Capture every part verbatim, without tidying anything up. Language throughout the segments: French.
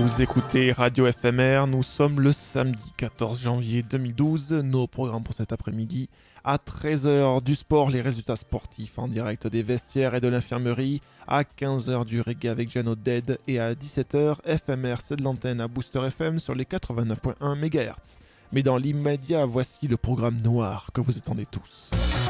Vous écoutez Radio F M R, nous sommes le samedi quatorze janvier deux mille douze. Nos programmes pour cet après-midi, à treize heures du sport, les résultats sportifs en direct des vestiaires et de l'infirmerie. À quinze heures du reggae avec Jano Dead. Et à dix-sept heures, F M R, c'est de l'antenne à Booster F M sur les quatre-vingt-neuf virgule un mégahertz. Mais dans l'immédiat, voici le programme noir que vous attendez tous.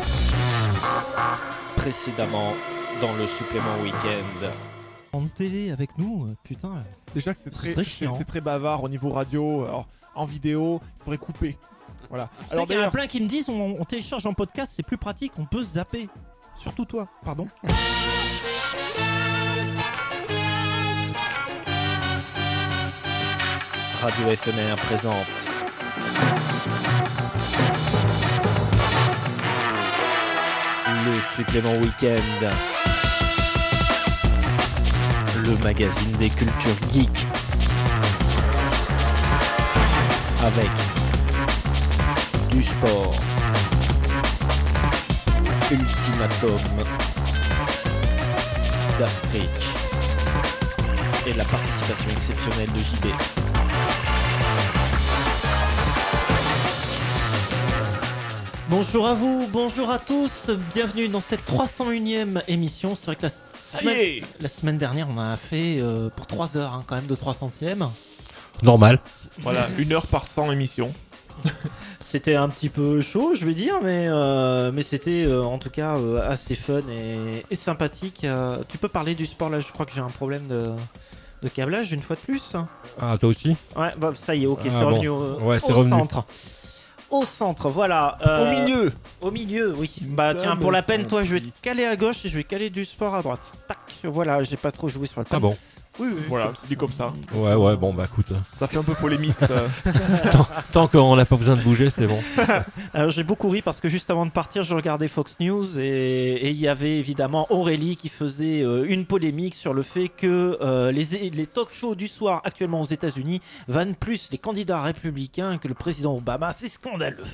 Précédemment, dans le supplément week-end. En télé avec nous, putain. Déjà que c'est très, très c'est, chiant. c'est très bavard au niveau radio. Alors, en vidéo, il faudrait couper. Voilà. Alors Alors qu'il y en a d'ailleurs, plein qui me disent on, on télécharge en podcast, c'est plus pratique, on peut se zapper. Surtout toi, pardon. Radio F M R présente le supplément week-end, le magazine des cultures geeks, avec du sport, Ultimatum, d'Astrich et la participation exceptionnelle de J B. Bonjour à vous, bonjour à tous, bienvenue dans cette trois cent unième émission. C'est vrai que la, ça y semaine, est. la semaine dernière on a fait euh, pour trois heures hein, quand même de trois centièmes. Normal. Voilà, une heure par cent émission. C'était un petit peu chaud je vais dire, mais, euh, mais c'était euh, en tout cas euh, assez fun et, et sympathique. Euh, tu peux parler du sport là, je crois que j'ai un problème de, de câblage une fois de plus. Ah, toi aussi? Ouais, bah, ça y est, ok, Ah, c'est bon. revenu au, Ouais, c'est au revenu. centre. Au centre, voilà. euh, Au milieu. Au milieu, oui. Bah Ça tiens, me pour la peine, semble toi, je vais te triste. caler à gauche et je vais caler du sport à droite. Tac, voilà, j'ai pas trop joué sur le Ah thème. bon? Oui, oui. Voilà, c'est dit comme ça. Ouais, ouais, bon, bah écoute. Ça fait un peu polémiste. euh. Tant qu'on n'a pas besoin de bouger, c'est bon. Alors j'ai beaucoup ri parce que juste avant de partir, je regardais Fox News et et il y avait évidemment Aurélie qui faisait euh, une polémique sur le fait que euh, les, les talk shows du soir actuellement aux États-Unis vannent plus les candidats républicains que le président Obama. C'est scandaleux.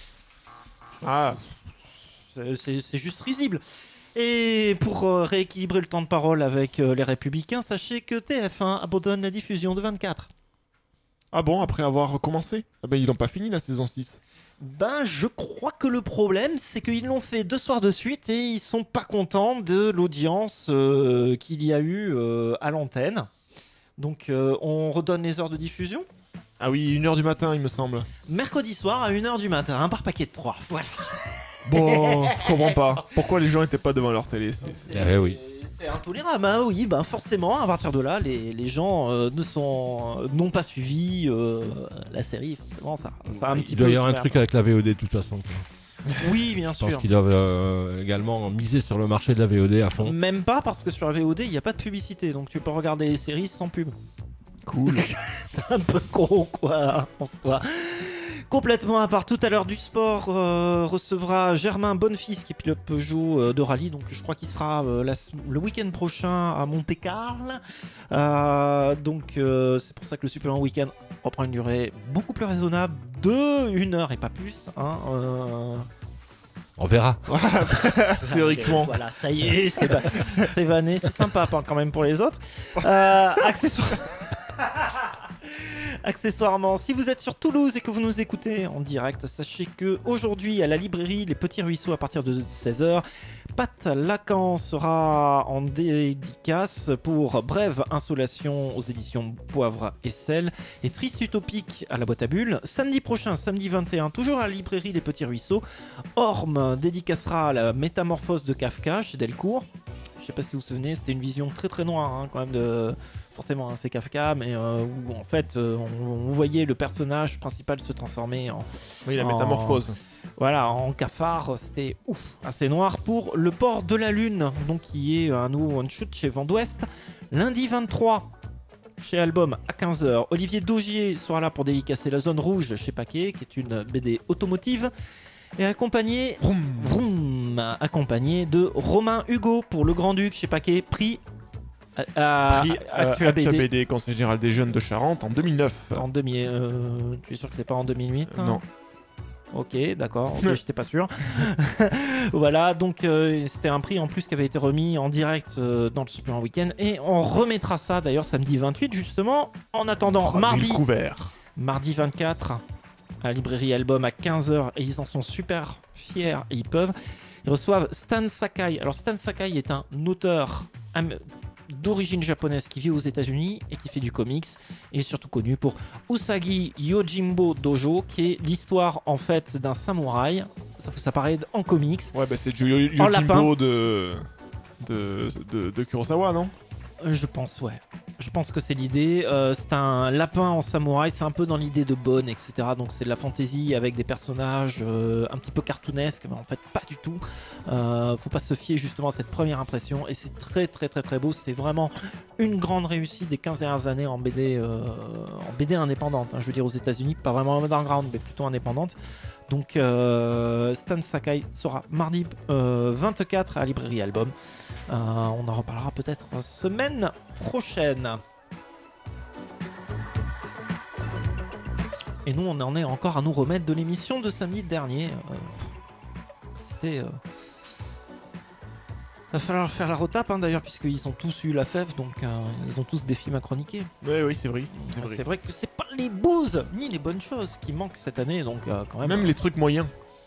Ah, C'est- C'est c'est juste risible. Et pour euh, rééquilibrer le temps de parole avec euh, les Républicains, sachez que T F un abandonne la diffusion de vingt-quatre. ah bon, après avoir recommencé ah ben, ils n'ont pas fini la saison six. Ben, je crois que le problème, c'est qu'ils l'ont fait deux soirs de suite et ils sont pas contents de l'audience euh, qu'il y a eu euh, à l'antenne. Donc, euh, on redonne les heures de diffusion. Ah oui, une heure du matin, il me semble. Mercredi soir à une heure du matin, un par paquet de trois. Voilà. Bon, je comprends pas. Pourquoi les gens n'étaient pas devant leur télé c'est- c'est- Eh oui. C'est intolérable, hein, oui, ben forcément, à partir de là, les, les gens euh, ne sont, n'ont pas suivi euh, la série, forcément, ça, ça a un petit Il doit peu... y avoir un truc avec la V O D de toute façon. Oui, bien Je pense sûr. qu'ils doivent euh, également miser sur le marché de la V O D à fond. Même pas, parce que sur la V O D, il n'y a pas de publicité, donc tu peux regarder les séries sans pub. Cool. C'est un peu con, quoi, en soi. Complètement à part, tout à l'heure du sport euh, recevra Germain Bonnefils qui est pilote Peugeot euh, de rallye, donc je crois qu'il sera euh, la s- le week-end prochain à Monte-Carlo. Euh, donc euh, c'est pour ça que le supplément week-end reprend une durée beaucoup plus raisonnable de une heure et pas plus. Hein, euh... On verra. Théoriquement. Voilà, ça y est, c'est, va- c'est vanné, c'est sympa hein, quand même pour les autres. Euh, accessoire- Accessoirement, si vous êtes sur Toulouse et que vous nous écoutez en direct, sachez que aujourd'hui à la librairie Les Petits Ruisseaux à partir de seize heures, Pat Lacan sera en dédicace pour Brève Insolation aux éditions Poivre et Sel et Triste Utopique à la boîte à bulles. Samedi prochain, samedi vingt et un, toujours à la librairie Les Petits Ruisseaux, Orme dédicacera la Métamorphose de Kafka chez Delcourt. Je sais pas si vous vous souvenez, c'était une vision très très noire hein, quand même de... Forcément, hein, c'est Kafka, mais euh, où en fait, euh, on, on voyait le personnage principal se transformer en, Oui, la En- métamorphose. voilà, en cafard. C'était ouf, assez noir pour Le Port de la Lune, donc qui est un nouveau one-shoot chez Vent d'Ouest. Lundi vingt-trois, chez Album à quinze heures, Olivier Daugier sera là pour dédicacer La Zone Rouge chez Paquet, qui est une B D automotive. Et accompagné, Vroom. vroom, accompagné de Romain Hugo pour Le Grand-Duc chez Paquet, prix à, à- Prix, euh, Actua B D. Actua B D, Conseil général des jeunes de Charente en deux mille neuf. En deux mille, euh, tu es sûr que c'est pas en deux mille huit hein Non. Ok, d'accord, ok, j'étais pas sûr. Voilà, donc euh, c'était un prix en plus qui avait été remis en direct euh, dans le Super Week-end. Et on remettra ça d'ailleurs samedi vingt-huit, justement. En attendant, Remis mardi, le couvert. mardi vingt-quatre, à la librairie Album à quinze heures. Et ils en sont super fiers. Et ils peuvent. Ils reçoivent Stan Sakai. Alors, Stan Sakai est un auteur am- d'origine japonaise qui vit aux États-Unis et qui fait du comics, et est surtout connu pour Usagi Yojimbo Dojo, qui est l'histoire en fait d'un samouraï. Ça, ça paraît en comics. Ouais, bah c'est du En lapin. Yojimbo de... De, de, de Kurosawa, non? Je pense, ouais. Je pense que c'est l'idée. Euh, c'est un lapin en samouraï, c'est un peu dans l'idée de Bone, et cetera. Donc c'est de la fantasy avec des personnages euh, un petit peu cartoonesques, mais en fait pas du tout. Euh, faut pas se fier justement à cette première impression. Et c'est très très très très beau. C'est vraiment une grande réussite des quinze dernières années en B D, euh, en B D indépendante. Hein. Je veux dire aux États-Unis, pas vraiment underground, mais plutôt indépendante. Donc euh, Stan Sakai sera mardi euh, vingt-quatre à la librairie Album. Euh, on en reparlera peut-être semaine prochaine. Et nous, on en est encore à nous remettre de l'émission de samedi dernier. Euh, C'était... Euh... Va falloir faire la retape hein, d'ailleurs, puisqu'ils ont tous eu la fève, donc euh, ils ont tous des films à chroniquer. Ouais, oui, c'est vrai. C'est vrai. C'est vrai que c'est pas les bouses ni les bonnes choses qui manquent cette année, donc euh, quand même. Même les trucs moyens.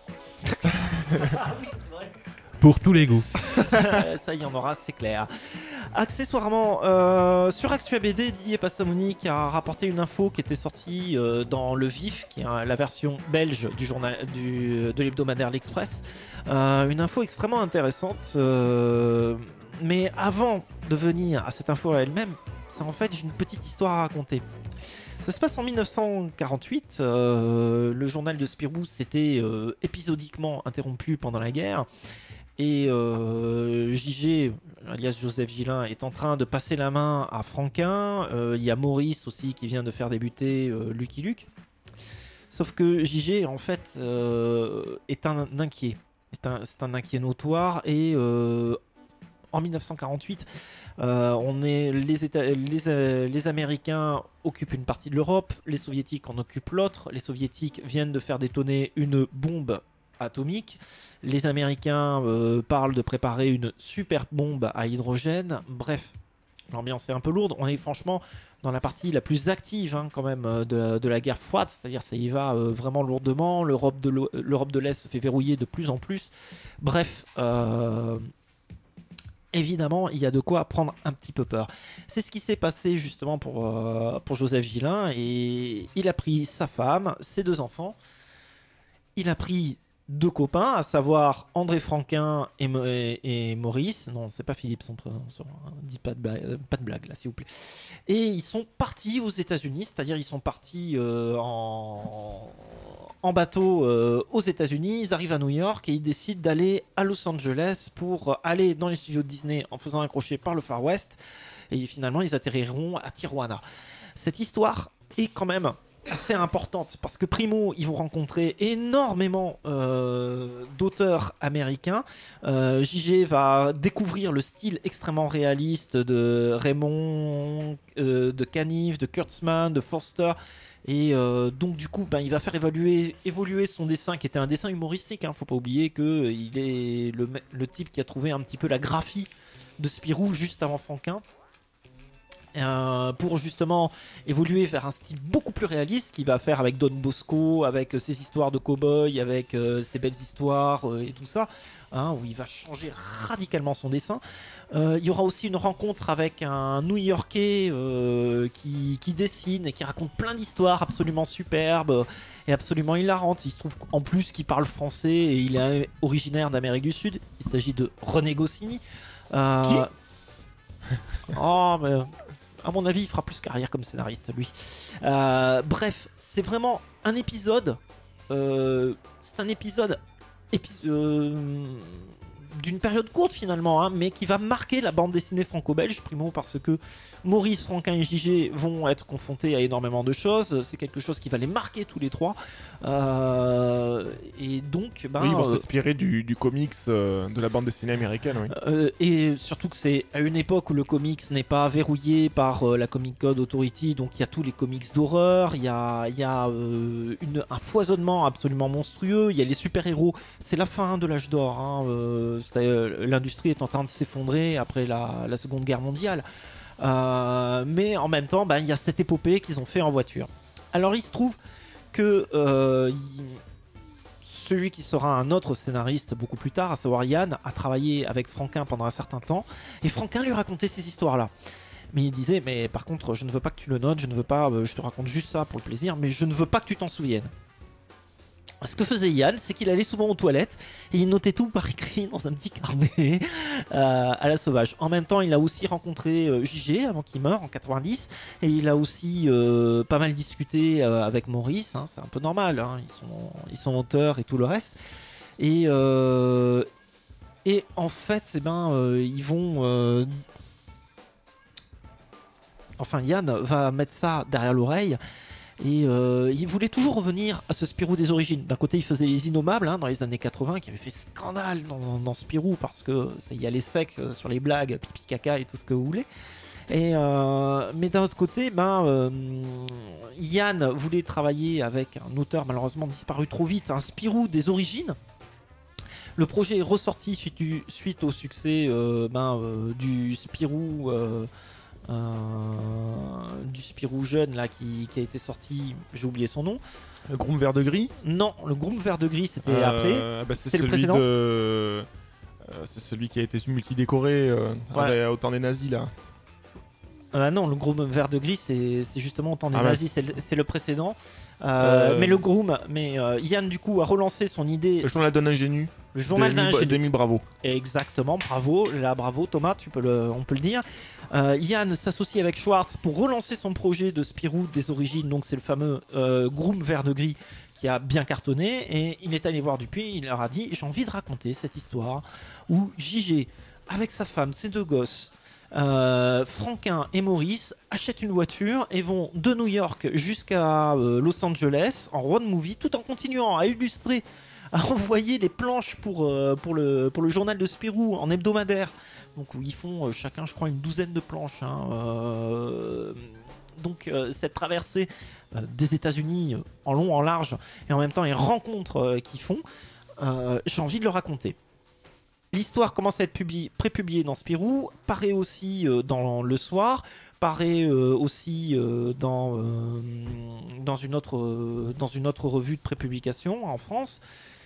Ah oui, c'est vrai. Pour tous les goûts. Ça, il y en aura, c'est clair. Accessoirement, euh, sur Actua B D, Didier Passamonique a rapporté une info qui était sortie euh, dans Le Vif, qui est hein, la version belge du journal, du, de l'hebdomadaire L'Express. Euh, une info extrêmement intéressante. Euh, mais avant de venir à cette info à elle-même, c'est en fait une petite histoire à raconter. Ça se passe en mille neuf cent quarante-huit. Euh, le journal de Spirou s'était euh, épisodiquement interrompu pendant la guerre. Et euh, J G, alias Joseph Gillin, est en train de passer la main à Franquin. Il euh, y a Maurice aussi qui vient de faire débuter euh, Lucky Luke. Sauf que J G, en fait, euh, est un inquiet. C'est un, c'est un inquiet notoire. Et euh, en mille neuf cent quarante-huit, euh, on est, les, États, les, euh, les Américains occupent une partie de l'Europe, les Soviétiques en occupent l'autre. Les Soviétiques viennent de faire détonner une bombe atomique. Les Américains euh, parlent de préparer une super bombe à hydrogène. Bref, l'ambiance est un peu lourde. On est franchement dans la partie la plus active hein, quand même de, de la guerre froide, c'est-à-dire ça y va euh, vraiment lourdement. L'Europe de, l'Europe de l'Est se fait verrouiller de plus en plus. Bref, euh, évidemment, il y a de quoi prendre un petit peu peur. C'est ce qui s'est passé justement pour, euh, pour Joseph Gillin, et il a pris sa femme, ses deux enfants. Il a pris deux copains, à savoir André Franquin et, Mo- et, et Maurice. Non, c'est pas Philippe son prénom. Hein. Dis pas de blague, pas de blague là, s'il vous plaît. Et ils sont partis aux États-Unis, c'est-à-dire ils sont partis euh, en, en bateau euh, aux États-Unis. Ils arrivent à New York et ils décident d'aller à Los Angeles pour aller dans les studios de Disney en faisant un crochet par le Far West. Et finalement, ils atterriront à Tijuana. Cette histoire est quand même assez importante parce que primo ils vont rencontrer énormément euh, d'auteurs américains. euh, J G va découvrir le style extrêmement réaliste de Raymond, euh, de Caniff, de Kurtzman, de Forster, et euh, donc du coup ben, il va faire évaluer, évoluer son dessin qui était un dessin humoristique hein. Faut pas oublier que il est le, le type qui a trouvé un petit peu la graphie de Spirou juste avant Franquin. Euh, pour justement évoluer vers un style beaucoup plus réaliste qu'il va faire avec Don Bosco, avec euh, ses histoires de cow-boy, avec euh, ses belles histoires euh, et tout ça, hein, où il va changer radicalement son dessin. Euh, il y aura aussi une rencontre avec un New-Yorkais euh, qui, qui dessine et qui raconte plein d'histoires absolument superbes et absolument hilarantes. Il se trouve en plus qu'il parle français et il est originaire d'Amérique du Sud. Il s'agit de René Goscinny. Euh... Qui Oh, mais... à mon avis, il fera plus carrière comme scénariste, lui. Euh, bref, c'est vraiment un épisode. Euh, c'est un épisode épi- euh, d'une période courte finalement, hein, mais qui va marquer la bande dessinée franco-belge, primo parce que Maurice, Franquin et J G vont être confrontés à énormément de choses, c'est quelque chose qui va les marquer tous les trois, euh, et donc... Ben, oui, ils vont euh, s'inspirer du, du comics euh, de la bande dessinée américaine, oui. Euh, et surtout que c'est à une époque où le comics n'est pas verrouillé par euh, la Comic Code Authority, donc il y a tous les comics d'horreur, il y a, y a euh, une, un foisonnement absolument monstrueux, il y a les super-héros, c'est la fin de l'âge d'or, hein, euh, c'est, euh, l'industrie est en train de s'effondrer après la, la Seconde Guerre mondiale, euh, mais en même temps, bah, il y a cette épopée qu'ils ont fait en voiture. Alors il se trouve que... Euh, y, celui qui sera un autre scénariste beaucoup plus tard, à savoir Yann, a travaillé avec Franquin pendant un certain temps, et Franquin lui racontait ces histoires-là. Mais il disait, mais par contre, je ne veux pas que tu le notes, je ne veux pas, euh, je te raconte juste ça pour le plaisir, mais je ne veux pas que tu t'en souviennes. Ce que faisait Yann, c'est qu'il allait souvent aux toilettes et il notait tout par écrit dans un petit carnet euh, à la sauvage. En même temps, il a aussi rencontré euh, J G avant qu'il meure en quatre-vingt-dix et il a aussi euh, pas mal discuté euh, avec Maurice. Hein, c'est un peu normal, hein, ils sont ils sont auteurs et tout le reste. Et euh, et en fait, eh ben euh, ils vont euh, enfin Yann va mettre ça derrière l'oreille. Et euh, il voulait toujours revenir à ce Spirou des origines. D'un côté, il faisait les Innommables hein, dans les années quatre-vingts, qui avait fait scandale dans, dans Spirou parce que ça y allait sec euh, sur les blagues, pipi caca et tout ce que vous voulez. Et euh, mais d'un autre côté, ben, euh, Yann voulait travailler avec un auteur malheureusement disparu trop vite, un Spirou des origines. Le projet est ressorti suite, du, suite au succès euh, ben, euh, du Spirou. Euh, Euh, du Spirou jeune là qui, qui a été sorti, j'ai oublié son nom. Le Groom vert de gris. Non, le Groom vert de gris c'était euh, après. Bah c'est, c'est celui le précédent. De... Euh, c'est celui qui a été multidécoré euh, ouais. au temps des nazis là. Euh, non, le Groom vert de gris c'est, c'est justement au temps des ah, nazis, c'est le, c'est le précédent. Euh, euh... Mais le Groom, mais euh, Yann du coup a relancé son idée. Le journal d'un ingénu. Le journal d'un ingénu. Demi bravo. Exactement, bravo, là bravo Thomas, tu peux le, on peut le dire. Euh, Yann s'associe avec Schwartz pour relancer son projet de Spirou des origines, donc c'est le fameux euh, Groom vert de gris qui a bien cartonné, et il est allé voir Dupuis, il leur a dit j'ai envie de raconter cette histoire où J G, avec sa femme, ses deux gosses, euh, Franquin et Maurice achètent une voiture et vont de New York jusqu'à euh, Los Angeles en road movie, tout en continuant à illustrer, à envoyer les planches pour, euh, pour, le, pour le journal de Spirou en hebdomadaire. Donc où ils font euh, chacun, je crois, une douzaine de planches. Hein, euh, donc euh, cette traversée euh, des États-Unis euh, en long, en large, et en même temps les rencontres euh, qu'ils font, euh, j'ai envie de le raconter. L'histoire commence à être publié, pré-publiée dans Spirou, paraît aussi euh, dans Le Soir, paraît euh, aussi euh, dans, euh, dans, une autre, euh, dans une autre revue de pré-publication en France.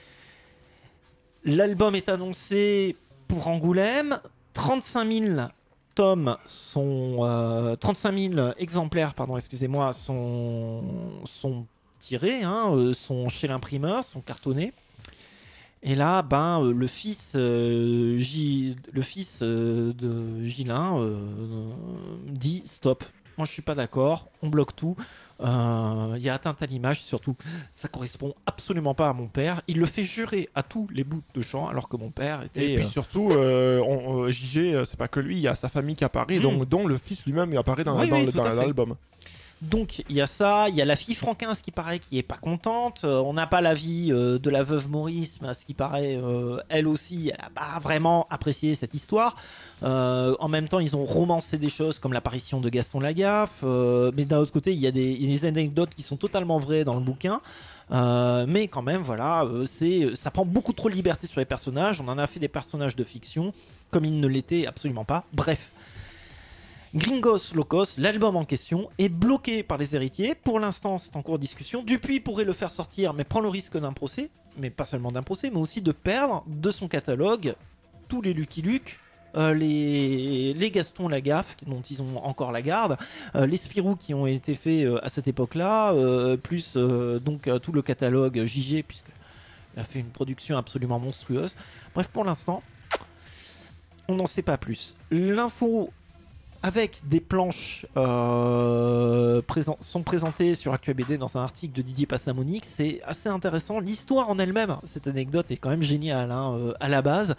L'album est annoncé pour Angoulême. trente-cinq mille tomes sont euh, trente-cinq mille exemplaires pardon excusez-moi sont sont tirés hein, euh, sont chez l'imprimeur, sont cartonnés. Et là ben euh, le fils euh, J, le fils euh, de Gilin euh, dit stop. Moi je suis pas d'accord, on bloque tout. Il euh, y a atteinte à l'image, surtout ça correspond absolument pas à mon père. Il le fait jurer à tous les bouts de champ alors que mon père était. Et puis euh... surtout, euh, on, euh, J G, c'est pas que lui, il y a sa famille qui apparaît, mmh. donc, dont le fils lui-même apparaît dans, oui, dans, oui, le, dans l'album. Donc il y a ça, il y a la fille Franquin, ce qui paraît qui est pas contente. Euh, on n'a pas l'avis euh, de la veuve Maurice, mais ce qui paraît, euh, elle aussi, elle a pas vraiment apprécié cette histoire. Euh, en même temps, ils ont romancé des choses comme l'apparition de Gaston Lagaffe, euh, mais d'un autre côté, il y a des, il y a des anecdotes qui sont totalement vraies dans le bouquin. Euh, mais quand même, voilà, euh, c'est, ça prend beaucoup trop de liberté sur les personnages. On en a fait des personnages de fiction, comme ils ne l'étaient absolument pas. Bref. Gringos Locos, l'album en question, est bloqué par les héritiers. Pour l'instant, c'est en cours de discussion. Dupuis pourrait le faire sortir, mais prend le risque d'un procès. Mais pas seulement d'un procès, mais aussi de perdre de son catalogue tous les Lucky Luke, euh, les, les Gaston Lagaffe, dont ils ont encore la garde, euh, les Spirou qui ont été faits euh, à cette époque-là, euh, plus euh, donc euh, tout le catalogue J G, puisqu'il a fait une production absolument monstrueuse. Bref, pour l'instant, on n'en sait pas plus. L'info avec des planches euh, présent, sont présentées sur Actua B D dans un article de Didier Passamonique. C'est assez intéressant. L'histoire en elle-même, cette anecdote est quand même géniale hein, euh, à la base.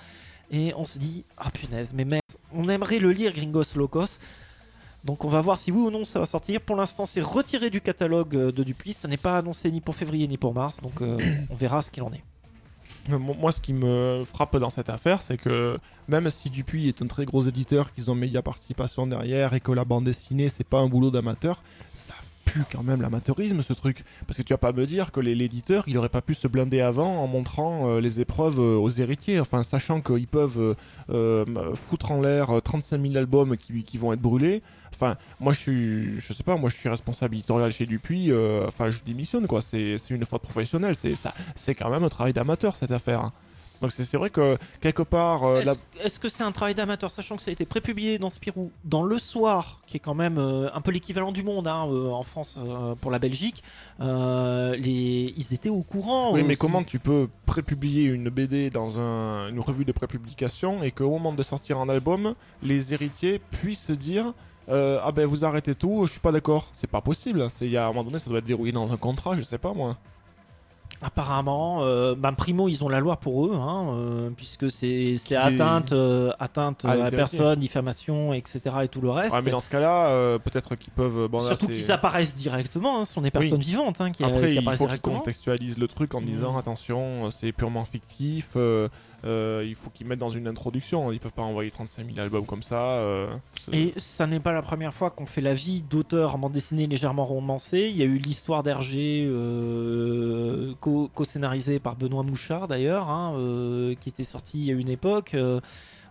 Et on se dit, ah punaise, mais merde, on aimerait le lire Gringos Locos. Donc on va voir si oui ou non ça va sortir. Pour l'instant, c'est retiré du catalogue de Dupuis. Ça n'est pas annoncé ni pour février ni pour mars. Donc euh, on verra ce qu'il en est. Moi, ce qui me frappe dans cette affaire, c'est que même si Dupuis est un très gros éditeur, qu'ils ont Média Participation derrière et que la bande dessinée, c'est pas un boulot d'amateur, ça pue quand même l'amateurisme, ce truc. Parce que tu vas pas me dire que les- l'éditeur, il aurait pas pu se blinder avant en montrant euh, les épreuves euh, aux héritiers, enfin, sachant qu'ils peuvent euh, euh, foutre en l'air euh, trente-cinq mille albums qui, qui vont être brûlés. Enfin, moi, je suis, je sais pas, moi, je suis responsable éditorial chez Dupuis, euh, enfin, je démissionne, quoi. C'est c'est une faute professionnelle, c'est ça, c'est quand même un travail d'amateur, cette affaire, hein. Donc c'est c'est vrai que quelque part, euh, la- Est-ce est-ce que c'est un travail d'amateur, sachant que ça a été prépublié dans Spirou, dans Le Soir, qui est quand même euh, un peu l'équivalent du Monde hein, euh, en France euh, pour la Belgique, euh, les... ils étaient au courant. oui, mais aussi. comment tu peux prépublier une B D dans un- une revue de prépublication et qu'au moment de sortir un album, les héritiers puissent dire euh, ah ben vous arrêtez tout, je suis pas d'accord. C'est pas possible. C'est il y a à un moment donné, ça doit être verrouillé dans un contrat, je sais pas moi. Apparemment, euh, ben, primo, ils ont la loi pour eux, hein, euh, puisque c'est c'est Qui est- atteinte, euh, atteinte Ah, les à la héritiers. personne, diffamation, et cetera et tout le reste. Ouais, mais dans ce cas-là, euh, peut-être qu'ils peuvent. Bon, là, Surtout c'est- qu'ils apparaissent directement, hein, ce sont des personnes vivantes hein, qui, Après, qui il apparaissent faut qu'ils directement. contextualisent le truc en disant Mmh. attention, euh, c'est purement fictif. euh, euh, il faut qu'ils mettent dans une introduction. Ils peuvent pas envoyer trente-cinq mille albums comme ça. euh, c'est- Et ça n'est pas la première fois qu'on fait la vie d'auteurs en bande dessinée légèrement romancée. Il y a eu l'histoire d'Hergé, euh, co- co-scénarisée par Benoît Mouchard d'ailleurs, hein, euh, qui était sorti il y a une époque. Euh,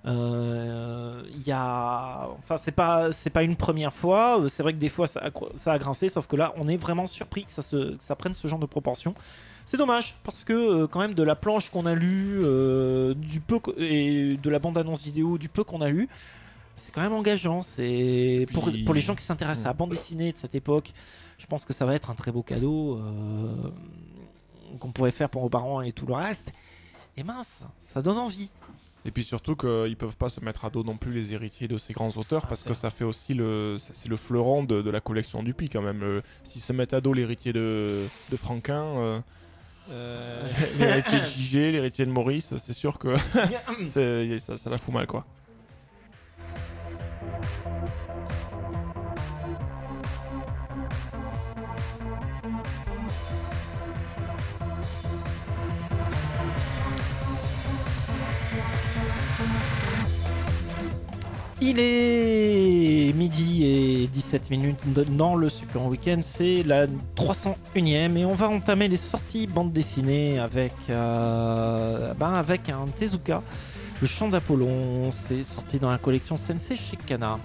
euh, Il y a, enfin c'est pas c'est pas une première fois. C'est vrai que des fois ça a, ça a grincé, sauf que là on est vraiment surpris que ça se que ça prenne ce genre de proportion. C'est dommage parce que euh, quand même de la planche qu'on a lue, euh, du peu co- et de la bande-annonce vidéo, du peu qu'on a lu, c'est quand même engageant. C'est pour, Puis- pour les gens qui s'intéressent à la Mm. bande dessinée de cette époque. Je pense que ça va être un très beau cadeau euh, qu'on pourrait faire pour nos parents et tout le reste. Et mince, ça donne envie. Et puis surtout qu'ils peuvent pas se mettre à dos non plus les héritiers de ces grands auteurs Ah, parce c'est que vrai. ça fait aussi le c'est c'est le fleuron de, de la collection Dupuis quand même. Euh, S'ils se mettent à dos l'héritier de, de Franquin, euh, euh, l'héritier de J G, l'héritier de Maurice, c'est sûr que c'est- ça, ça la fout mal quoi. Il est midi et dix-sept minutes dans le Super Week-end, c'est la trois cent unième et on va entamer les sorties bande dessinée avec, euh, ben avec un Tezuka, le chant d'Apollon, c'est sorti dans la collection Sensei chez Kana.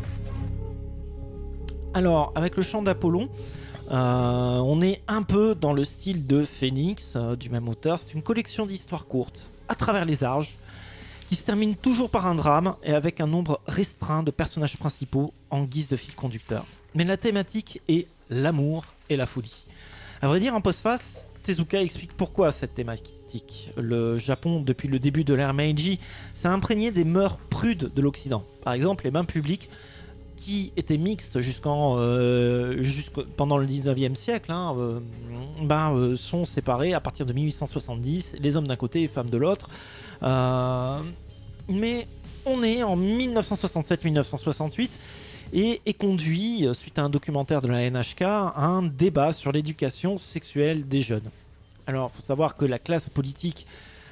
Alors avec le chant d'Apollon, euh, on est un peu dans le style de Phoenix, euh, du même auteur, c'est une collection d'histoires courtes à travers les âges, qui se termine toujours par un drame et avec un nombre restreint de personnages principaux en guise de fil conducteur. Mais la thématique est l'amour et la folie. À vrai dire, en postface, Tezuka explique pourquoi cette thématique. Le Japon, depuis le début de l'ère Meiji, s'est imprégné des mœurs prudes de l'Occident. Par exemple, les bains publics qui étaient mixtes jusqu'en, euh, jusqu'au- pendant le dix-neuvième siècle, hein, euh, ben, euh, sont séparés à partir de mille huit cent soixante-dix, les hommes d'un côté et les femmes de l'autre. Euh, mais on est en mille neuf cent soixante-sept mille neuf cent soixante-huit et est conduit, suite à un documentaire de la N H K, à un débat sur l'éducation sexuelle des jeunes. Alors, il faut savoir que la classe politique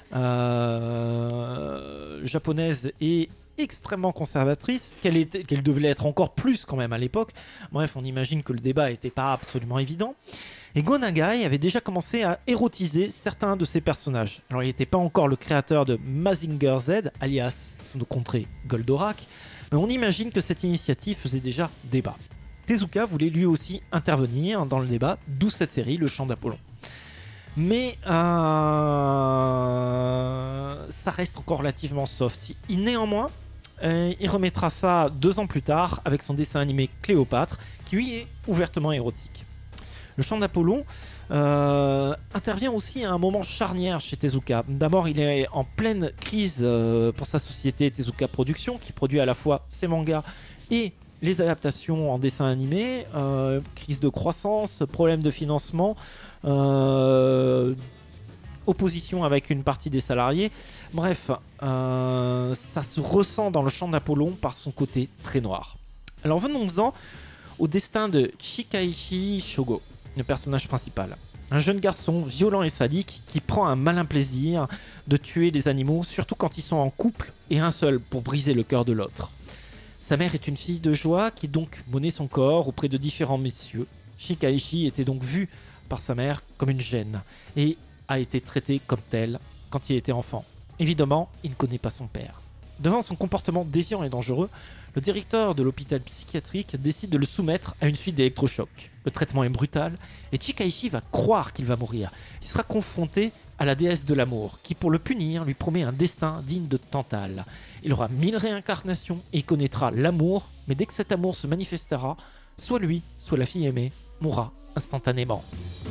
euh, japonaise est extrêmement conservatrice, qu'elle était, qu'elle devait l'être encore plus quand même à l'époque. Bref, on imagine que le débat n'était pas absolument évident. Et Go Nagai avait déjà commencé à érotiser certains de ses personnages. Alors il n'était pas encore le créateur de Mazinger Z, alias son contrée Goldorak, mais on imagine que cette initiative faisait déjà débat. Tezuka voulait lui aussi intervenir dans le débat, d'où cette série, Le Chant d'Apollon. Mais euh, ça reste encore relativement soft. Il, néanmoins, euh, il remettra ça deux ans plus tard avec son dessin animé Cléopâtre, qui lui est ouvertement érotique. Le Chant d'Apollon euh, intervient aussi à un moment charnière chez Tezuka. D'abord, il est en pleine crise euh, pour sa société Tezuka Productions, qui produit à la fois ses mangas et les adaptations en dessin animé. Euh, crise de croissance, problème de financement, euh, opposition avec une partie des salariés. Bref, euh, ça se ressent dans le chant d'Apollon par son côté très noir. Alors venons-en au destin de Chikaichi Shogo, le personnage principal. Un jeune garçon violent et sadique qui prend un malin plaisir de tuer les animaux, surtout quand ils sont en couple et un seul pour briser le cœur de l'autre. Sa mère est une fille de joie qui donc monnait son corps auprès de différents messieurs. Chikaichi était donc vu par sa mère comme une gêne et a été traité comme tel quand il était enfant. Évidemment, il ne connaît pas son père. Devant son comportement déviant et dangereux, le directeur de l'hôpital psychiatrique décide de le soumettre à une suite d'électrochocs. Le traitement est brutal et Chikaichi va croire qu'il va mourir. Il sera confronté à la déesse de l'amour qui, pour le punir, lui promet un destin digne de Tantale. Il aura mille réincarnations et il connaîtra l'amour, mais dès que cet amour se manifestera, soit lui, soit la fille aimée, mourra instantanément.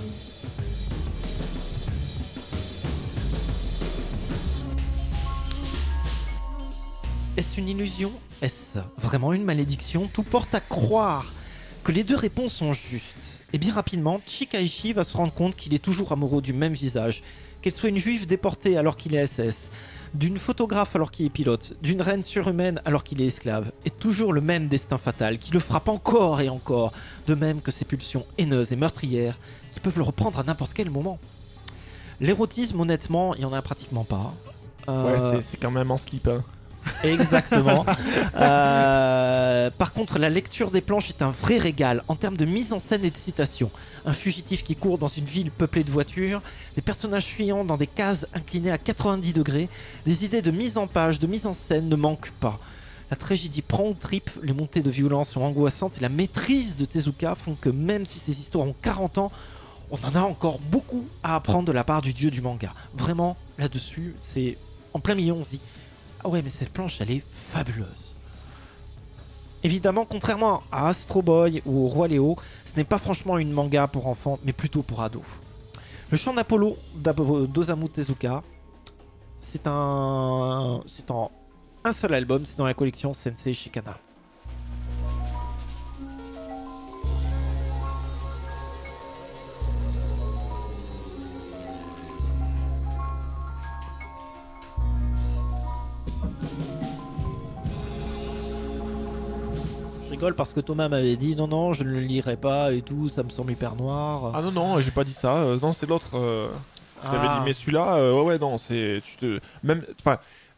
Est-ce une illusion ? Est-ce vraiment une malédiction ? Tout porte à croire que les deux réponses sont justes. Et bien rapidement, Chikaichi va se rendre compte qu'il est toujours amoureux du même visage, qu'elle soit une juive déportée alors qu'il est S S, d'une photographe alors qu'il est pilote, d'une reine surhumaine alors qu'il est esclave, et toujours le même destin fatal qui le frappe encore et encore, de même que ses pulsions haineuses et meurtrières qui peuvent le reprendre à n'importe quel moment. L'érotisme, honnêtement, il n'y en a pratiquement pas. Euh... Ouais, c'est, c'est quand même en slip, hein. Exactement. euh, par contre, la lecture des planches est un vrai régal en termes de mise en scène et de citation. Un fugitif qui court dans une ville peuplée de voitures, des personnages fuyant dans des cases inclinées à quatre-vingt-dix degrés, des idées de mise en page, de mise en scène ne manquent pas. La tragédie prend aux tripes, les montées de violence sont angoissantes et la maîtrise de Tezuka font que même si ces histoires ont quarante ans, on en a encore beaucoup à apprendre de la part du dieu du manga. Vraiment, là-dessus, c'est en plein milieu, on se dit ah ouais, mais cette planche, elle est fabuleuse. Évidemment, contrairement à Astro Boy ou au Roi Léo, ce n'est pas franchement une manga pour enfants, mais plutôt pour ados. Le chant d'Apollo d'Osamu Tezuka, c'est un, c'est en un seul album, c'est dans la collection Sensei Shikana. Parce que Thomas m'avait dit non non je ne le lirai pas et tout, ça me semble hyper noir. Ah non non, j'ai pas dit ça, euh, non c'est l'autre. Euh, je t'avais Ah. dit mais celui-là, euh, ouais ouais non c'est tu te même enfin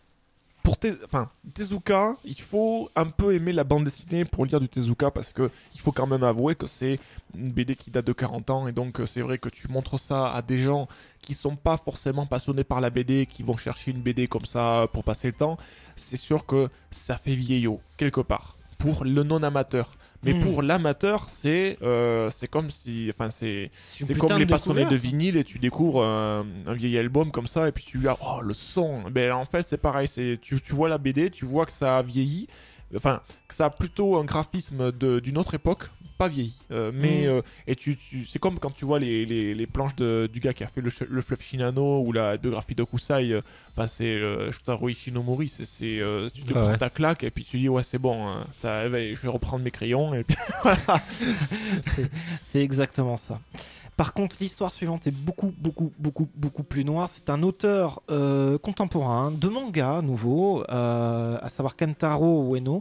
pour Te... enfin Tezuka, il faut un peu aimer la bande dessinée pour lire du Tezuka parce que il faut quand même avouer que c'est une B D qui date de quarante ans et donc euh, c'est vrai que tu montres ça à des gens qui sont pas forcément passionnés par la B D, qui vont chercher une B D comme ça pour passer le temps, c'est sûr que ça fait vieillot quelque part. Pour le non-amateur. Mais mmh. pour l'amateur, c'est euh, c'est comme si... Enfin, c'est, c'est, c'est comme les passionnés de vinyle et tu découvres un, un vieil album comme ça et puis tu dis, oh, le son. Ben, en fait, c'est pareil. C'est, tu, tu vois la B D, tu vois que ça a vieilli. Enfin, que ça a plutôt un graphisme de, d'une autre époque, pas vieilli. Euh, mais, mmh. euh, et tu, tu, c'est comme quand tu vois les, les, les planches de, du gars qui a fait le, le Fluff Shinano ou la biographie de Kusai. Enfin, euh, c'est euh, Shotaro Ishinomori. C'est, c'est, euh, tu te ah prends ouais. ta claque et puis tu dis, ouais, c'est bon, hein, je vais reprendre mes crayons. Et puis voilà. c'est, c'est exactement ça. Par contre, l'histoire suivante est beaucoup, beaucoup, beaucoup, beaucoup plus noire. C'est un auteur euh, contemporain de manga nouveau, euh, à savoir Kentaro Ueno,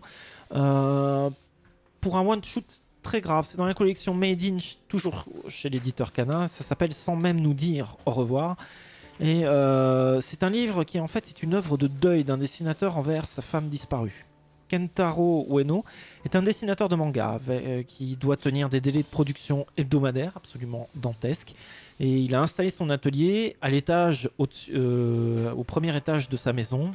euh, pour un one-shoot très grave. C'est dans la collection Made in, toujours chez l'éditeur Kana. Ça s'appelle Sans même nous dire au revoir. Et euh, c'est un livre qui, en fait, est une œuvre de deuil d'un dessinateur envers sa femme disparue. Kentaro Ueno est un dessinateur de manga euh, qui doit tenir des délais de production hebdomadaires absolument dantesques. Et il a installé son atelier à l'étage au, euh, au premier étage de sa maison.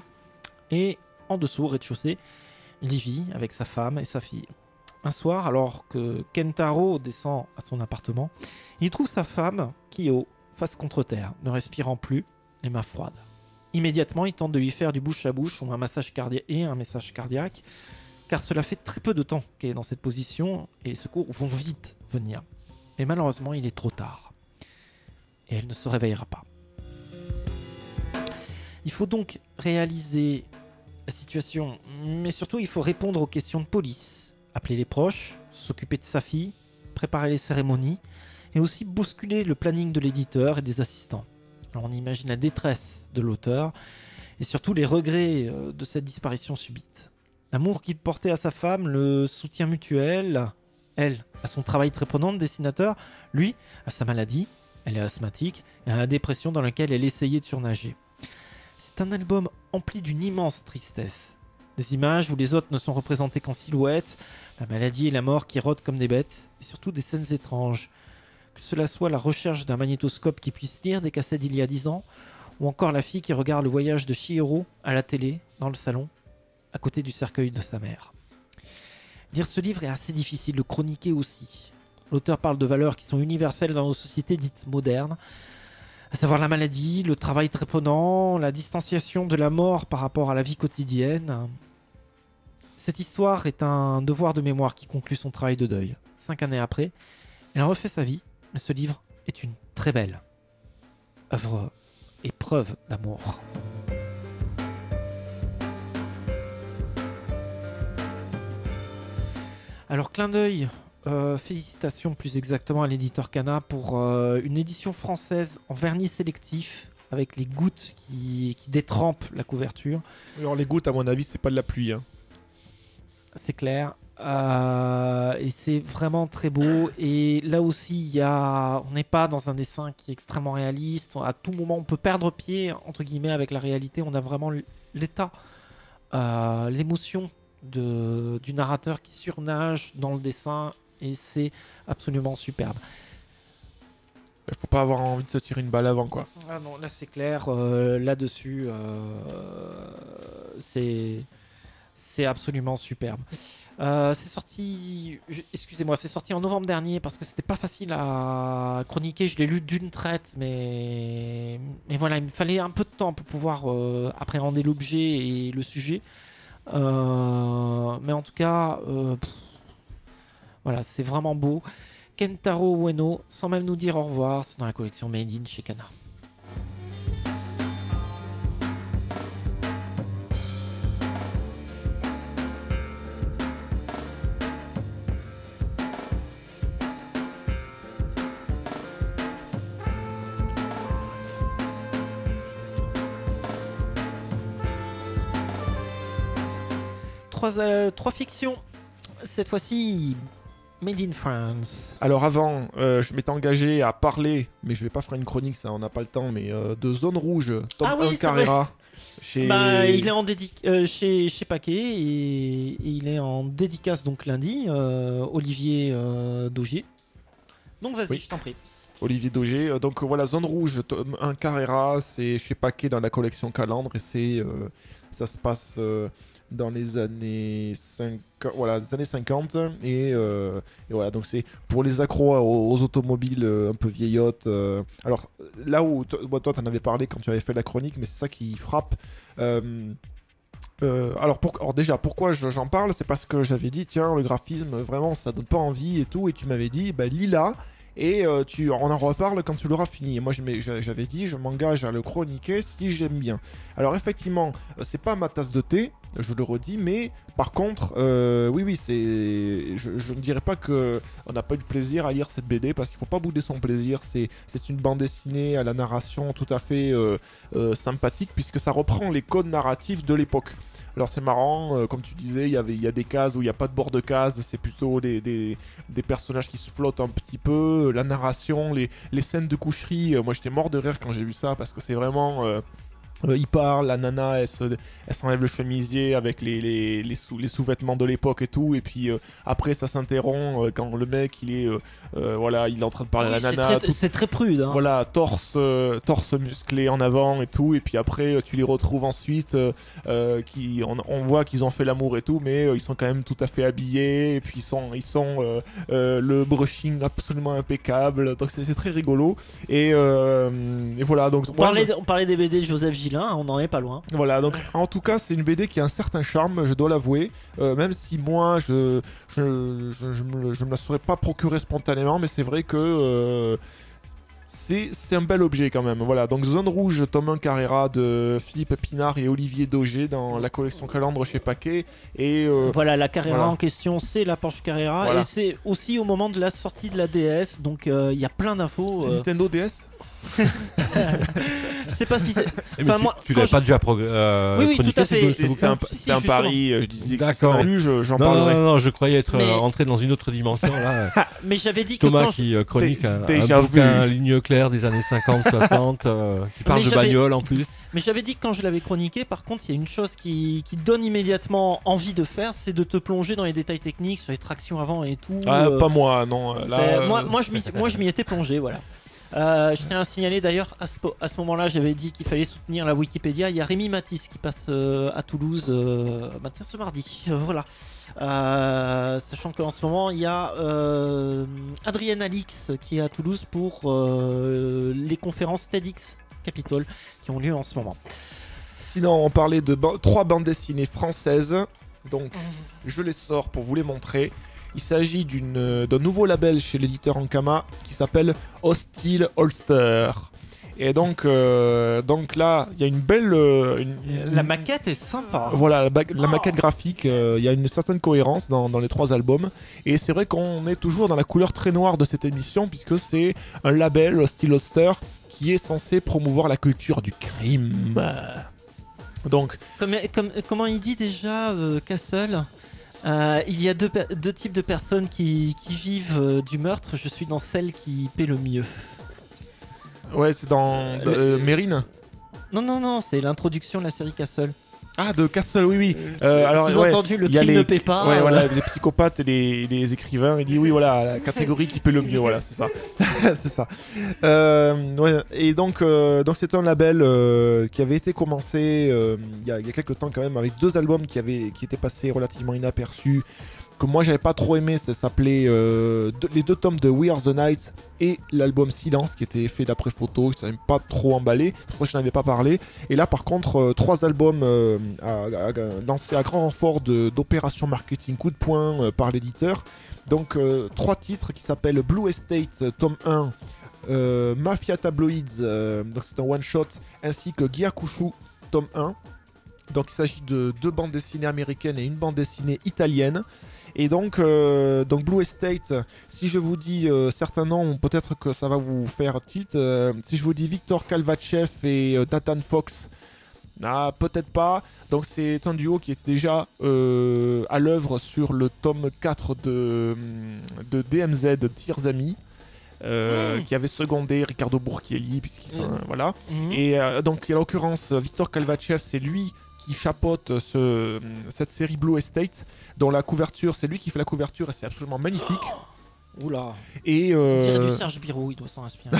Et en dessous, au rez-de-chaussée, il y vit avec sa femme et sa fille. Un soir, alors que Kentaro descend à son appartement, il trouve sa femme, Kyo, face contre terre, ne respirant plus, les mains froides. Immédiatement, il tente de lui faire du bouche à bouche ou un massage cardiaque et un message cardiaque, car cela fait très peu de temps qu'elle est dans cette position et les secours vont vite venir. Mais malheureusement, il est trop tard. Et elle ne se réveillera pas. Il faut donc réaliser la situation, mais surtout il faut répondre aux questions de police, appeler les proches, s'occuper de sa fille, préparer les cérémonies, et aussi bousculer le planning de l'éditeur et des assistants. Alors on imagine la détresse de l'auteur et surtout les regrets euh, de cette disparition subite. L'amour qu'il portait à sa femme, le soutien mutuel, elle à son travail très prenant de dessinateur, lui à sa maladie, elle est asthmatique, et à la dépression dans laquelle elle essayait de surnager. C'est un album empli d'une immense tristesse. Des images où les autres ne sont représentés qu'en silhouette, la maladie et la mort qui rôdent comme des bêtes, et surtout des scènes étranges. Que cela soit la recherche d'un magnétoscope qui puisse lire des cassettes d'il y a dix ans, ou encore la fille qui regarde le voyage de Chihiro à la télé, dans le salon, à côté du cercueil de sa mère. Lire ce livre est assez difficile, le chroniquer aussi. L'auteur parle de valeurs qui sont universelles dans nos sociétés dites modernes, à savoir la maladie, le travail tréponant, la distanciation de la mort par rapport à la vie quotidienne. Cette histoire est un devoir de mémoire qui conclut son travail de deuil. Cinq années après, elle refait sa vie, mais ce livre est une très belle œuvre et preuve d'amour. Alors, clin d'œil, euh, félicitations plus exactement à l'éditeur Kana pour euh, une édition française en vernis sélectif avec les gouttes qui, qui détrempent la couverture. Alors les gouttes, à mon avis, c'est pas de la pluie. Hein. C'est clair. Euh, et c'est vraiment très beau. Et là aussi, il y a... on n'est pas dans un dessin qui est extrêmement réaliste. À tout moment, on peut perdre pied, entre guillemets, avec la réalité. On a vraiment l'état, euh, l'émotion de, du narrateur qui surnage dans le dessin. Et c'est absolument superbe. Il faut pas avoir envie de se tirer une balle avant, quoi. Ah non, là c'est clair. Euh, là-dessus, euh, c'est... c'est absolument superbe. Euh, c'est sorti, je, excusez-moi, c'est sorti en novembre dernier parce que c'était pas facile à chroniquer. Je l'ai lu d'une traite, mais mais voilà, il me fallait un peu de temps pour pouvoir euh, appréhender l'objet et le sujet. Euh, mais en tout cas, euh, pff, voilà, c'est vraiment beau. Kentaro Ueno, sans même nous dire au revoir, c'est dans la collection Made in chez Kana. Trois, euh, trois fictions, cette fois-ci Made in France. Alors avant, euh, je m'étais engagé à parler, mais je vais pas faire une chronique, ça on n'a pas le temps, mais euh, de Zone Rouge, tome Ah oui, un c'est Carrera. Chez... Bah, il est en dédi- euh, chez, chez Paquet et, et il est en dédicace donc lundi, euh, Olivier euh, Daugier. Donc vas-y, Oui. je t'en prie. Olivier Daugier. Euh, donc euh, voilà, Zone Rouge, tome un Carrera, c'est chez Paquet dans la collection Calandre et c'est, euh, ça se passe euh, dans les années cinquante, voilà, les années cinquante et, euh, et voilà, donc c'est pour les accros aux, aux automobiles euh, un peu vieillottes. Euh, alors là où to- toi t'en avais parlé quand tu avais fait la chronique, mais c'est ça qui frappe. Euh, Euh, alors, pour, alors déjà, pourquoi je- j'en parle, c'est parce que j'avais dit, tiens, le graphisme, vraiment, ça donne pas envie et tout, et tu m'avais dit, bah, lis-la, et euh, tu, on en reparle quand tu l'auras fini. Et moi, je m'ai- j'a- j'avais dit, je m'engage à le chroniquer si j'aime bien. Alors, effectivement, euh, c'est pas ma tasse de thé, je le redis, mais par contre, euh, oui, oui, c'est, je, je ne dirais pas que on n'a pas eu de plaisir à lire cette B D, parce qu'il faut pas bouder son plaisir. C'est, c'est une bande dessinée à la narration tout à fait euh, euh, sympathique, puisque ça reprend les codes narratifs de l'époque. Alors c'est marrant, euh, comme tu disais, il y avait- il y a des cases où il n'y a pas de bord de case, c'est plutôt des, des, des personnages qui se flottent un petit peu, la narration, les, les scènes de coucherie, euh, moi j'étais mort de rire quand j'ai vu ça, parce que c'est vraiment... euh, euh, il parle, la nana, elle, se, elle s'enlève le chemisier avec les, les, les, sous, les sous-vêtements de l'époque et tout, et puis euh, après ça s'interrompt euh, quand le mec il est, euh, euh, voilà, il est en train de parler Oui, à la c'est nana, très, tout- c'est très prude. Hein. voilà, torse, euh, torse musclé en avant et tout, et puis après euh, tu les retrouves ensuite, euh, euh, qui, on, on voit qu'ils ont fait l'amour et tout, mais euh, ils sont quand même tout à fait habillés, et puis ils sont, ils sont euh, euh, le brushing absolument impeccable, donc c'est, c'est très rigolo, et, euh, et voilà, donc On moi, parlait, on parlait des B D de Joseph Gillin, on n'en est pas loin. voilà, donc en tout cas, c'est une B D qui a un certain charme, je dois l'avouer. Euh, même si moi, je je, je, je me, je me la serais pas procurée spontanément, mais c'est vrai que euh, c'est, c'est un bel objet quand même. Voilà, donc Zone Rouge, tome un Carrera de Philippe Pinard et Olivier Daugé dans la collection Calandre chez Paquet. Et euh, Voilà, la Carrera voilà. en question, c'est la Porsche Carrera. Voilà. Et c'est aussi au moment de la sortie de la D S. Donc il euh, y a plein d'infos. euh. Nintendo D S. Je sais pas si c'est. Eh, mais Enfin, tu, moi, tu quand l'avais je- pas déjà prog- euh, Oui, oui, chroniqué, tout à ce- fait. ce C'était bouquin. un, Si, c'était un justement. pari, euh, je disais que si D'accord. ça m'a plu, je- j'en Non, non, parlerai. non, non, je croyais être Mais- euh, entré dans une autre dimension là. Mais j'avais dit que Thomas quand je- qui euh, chronique Dé- un, déjà un bouquin vu. ligne claire des années cinquante soixante, euh, qui parle Mais de j'avais- bagnole en plus. Mais j'avais dit que quand je l'avais chroniqué, par contre, il y a une chose qui, qui donne immédiatement envie de faire, c'est de te plonger dans les détails techniques sur les tractions avant et tout. Ah, euh, pas moi, non. c'est- Là, moi, euh, moi, je m'y, moi, je m'y étais plongé, voilà. Euh, je tiens à signaler d'ailleurs, à ce, po- à ce moment-là, j'avais dit qu'il fallait soutenir la Wikipédia. Il y a Rémi Matisse qui passe euh, à Toulouse euh, bah, tiens, ce mardi. Euh, voilà. Euh, sachant qu'en ce moment, il y a euh, Adrienne Alix qui est à Toulouse pour euh, les conférences TEDx Capitol qui ont lieu en ce moment. Sinon, on parlait de ba- trois bandes dessinées françaises. Donc, je les sors pour vous les montrer. Il s'agit d'une, euh, d'un nouveau label chez l'éditeur Ankama qui s'appelle Hostile Holster. Et donc, euh, donc là, il y a une belle... euh, une- une- La maquette est sympa. Voilà, la, ba- la Oh. maquette graphique, euh, il y a une certaine cohérence dans, dans les trois albums. Et c'est vrai qu'on est toujours dans la couleur très noire de cette émission, puisque c'est un label, Hostile Holster, qui est censé promouvoir la culture du crime. Donc, Comme- comme- comment il dit déjà, euh, Castle Euh, il y a deux, per- deux types de personnes qui, qui vivent euh, du meurtre. Je suis dans celle qui paie le mieux. ouais, c'est dans Le- euh, Mérine. Non, non, non, c'est l'introduction de la série Castle. Ah, de Castle, oui, oui. Euh, alors, ouais, Sous-entendu, le il y a crime les- ne paie pas. Ouais, euh, voilà, les psychopathes et les, les écrivains. Il dit oui, voilà, la catégorie qui paie le mieux, voilà, c'est ça. c'est ça. Euh, ouais, et donc, euh, donc c'est un label euh, qui avait été commencé euh, il y, a, il y a quelques temps quand même, avec deux albums qui, avaient, qui étaient passés relativement inaperçus, que moi j'avais pas trop aimé. Ça s'appelait euh, deux- les deux tomes de We Are the Night et l'album Silence, qui était fait d'après photo. Ça n'avait pas trop emballé, c'est pour ça que je n'en avais pas parlé. Et là, par contre, euh, trois albums euh, à, à- à- lancés à grand renfort de- d'opérations marketing coup de poing euh, par l'éditeur. Donc, euh, trois titres qui s'appellent Blue Estate, euh, tome un, euh, Mafia Tabloids, euh, donc c'est un one-shot, ainsi que Gyakushu, tome un. Donc, il s'agit de deux bandes dessinées américaines et une bande dessinée italienne. Et donc, euh, donc Blue Estate, si je vous dis euh, certains noms, peut-être que ça va vous faire tilt. Euh, si je vous dis Victor Kalvachev et euh, Nathan Fox, ah, peut-être pas. Donc c'est un duo qui était déjà euh, à l'œuvre sur le tome quatre de, de D M Z, Tirzami, euh, Mm. qui avait secondé Riccardo Burchielli, puisqu'il s'en- Mm. voilà. mhm. Et euh, donc, en l'occurrence, Victor Kalvachev, c'est lui qui chapeaute ce, cette série Blue Estate, dont la couverture, c'est lui qui fait la couverture et c'est absolument magnifique. Oula. Et, On euh, dirait du Serge Birou, il doit s'en inspirer.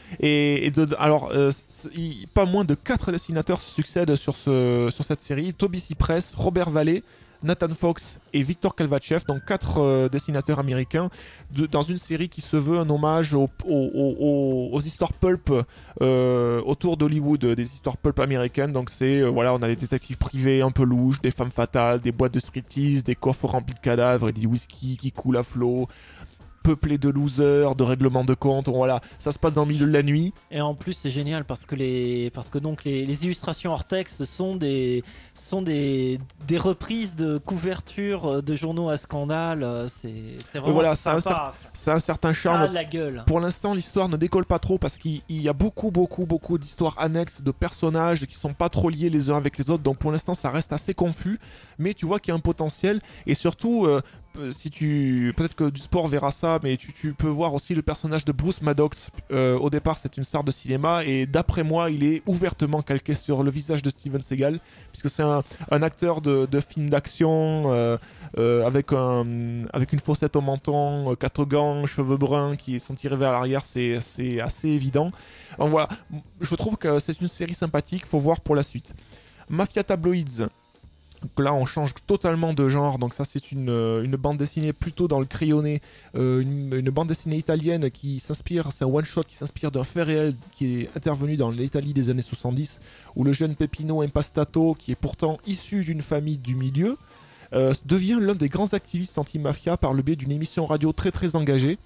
et, et de- alors, euh, c- il- pas moins de quatre dessinateurs se succèdent sur, ce, sur cette série. Toby Cypress, Robert Vallée, Nathan Fox et Victor Kalvachev, donc quatre euh, dessinateurs américains, de- dans une série qui se veut un hommage aux, aux- aux- aux histoires pulp euh, autour d'Hollywood, des histoires pulp américaines. Donc c'est, euh, voilà, on a des détectives privés un peu louches, des femmes fatales, des boîtes de striptease, des coffres remplis de cadavres et des whisky qui coulent à flot, peuplé de losers, de règlements de compte. Voilà, ça se passe dans le milieu de la nuit. Et en plus, c'est génial parce que les, parce que donc les, les illustrations hors texte sont des, sont des, des reprises de couvertures de journaux à scandale. euh, C'est, c'est vraiment voilà, ça a un sympa. Ça a un certain Ça charme. a de la gueule. Pour l'instant, l'histoire ne décolle pas trop parce qu'il il y a beaucoup, beaucoup, beaucoup d'histoires annexes de personnages qui sont pas trop liés les uns avec les autres. Donc pour l'instant, ça reste assez confus. Mais tu vois qu'il y a un potentiel. Et surtout, euh, si tu, peut-être que du sport verra ça, mais tu, tu peux voir aussi le personnage de Bruce Maddox. Euh, au départ, c'est une star de cinéma et d'après moi, il est ouvertement calqué sur le visage de Steven Seagal, puisque c'est un, un acteur de, de film d'action euh, euh, avec un, avec une fossette au menton, euh, quatre gants, cheveux bruns qui sont tirés vers l'arrière. C'est, c'est assez évident. Donc voilà, je trouve que c'est une série sympathique. Faut voir pour la suite. Mafia Tabloids. Donc là, on change totalement de genre. Donc ça, c'est une, euh, une bande dessinée plutôt dans le crayonné, euh, une, une bande dessinée italienne qui s'inspire, c'est un one-shot qui s'inspire d'un fait réel qui est intervenu dans l'Italie des années soixante-dix, où le jeune Peppino Impastato, qui est pourtant issu d'une famille du milieu, euh, devient l'un des grands activistes anti-mafia par le biais d'une émission radio très très engagée,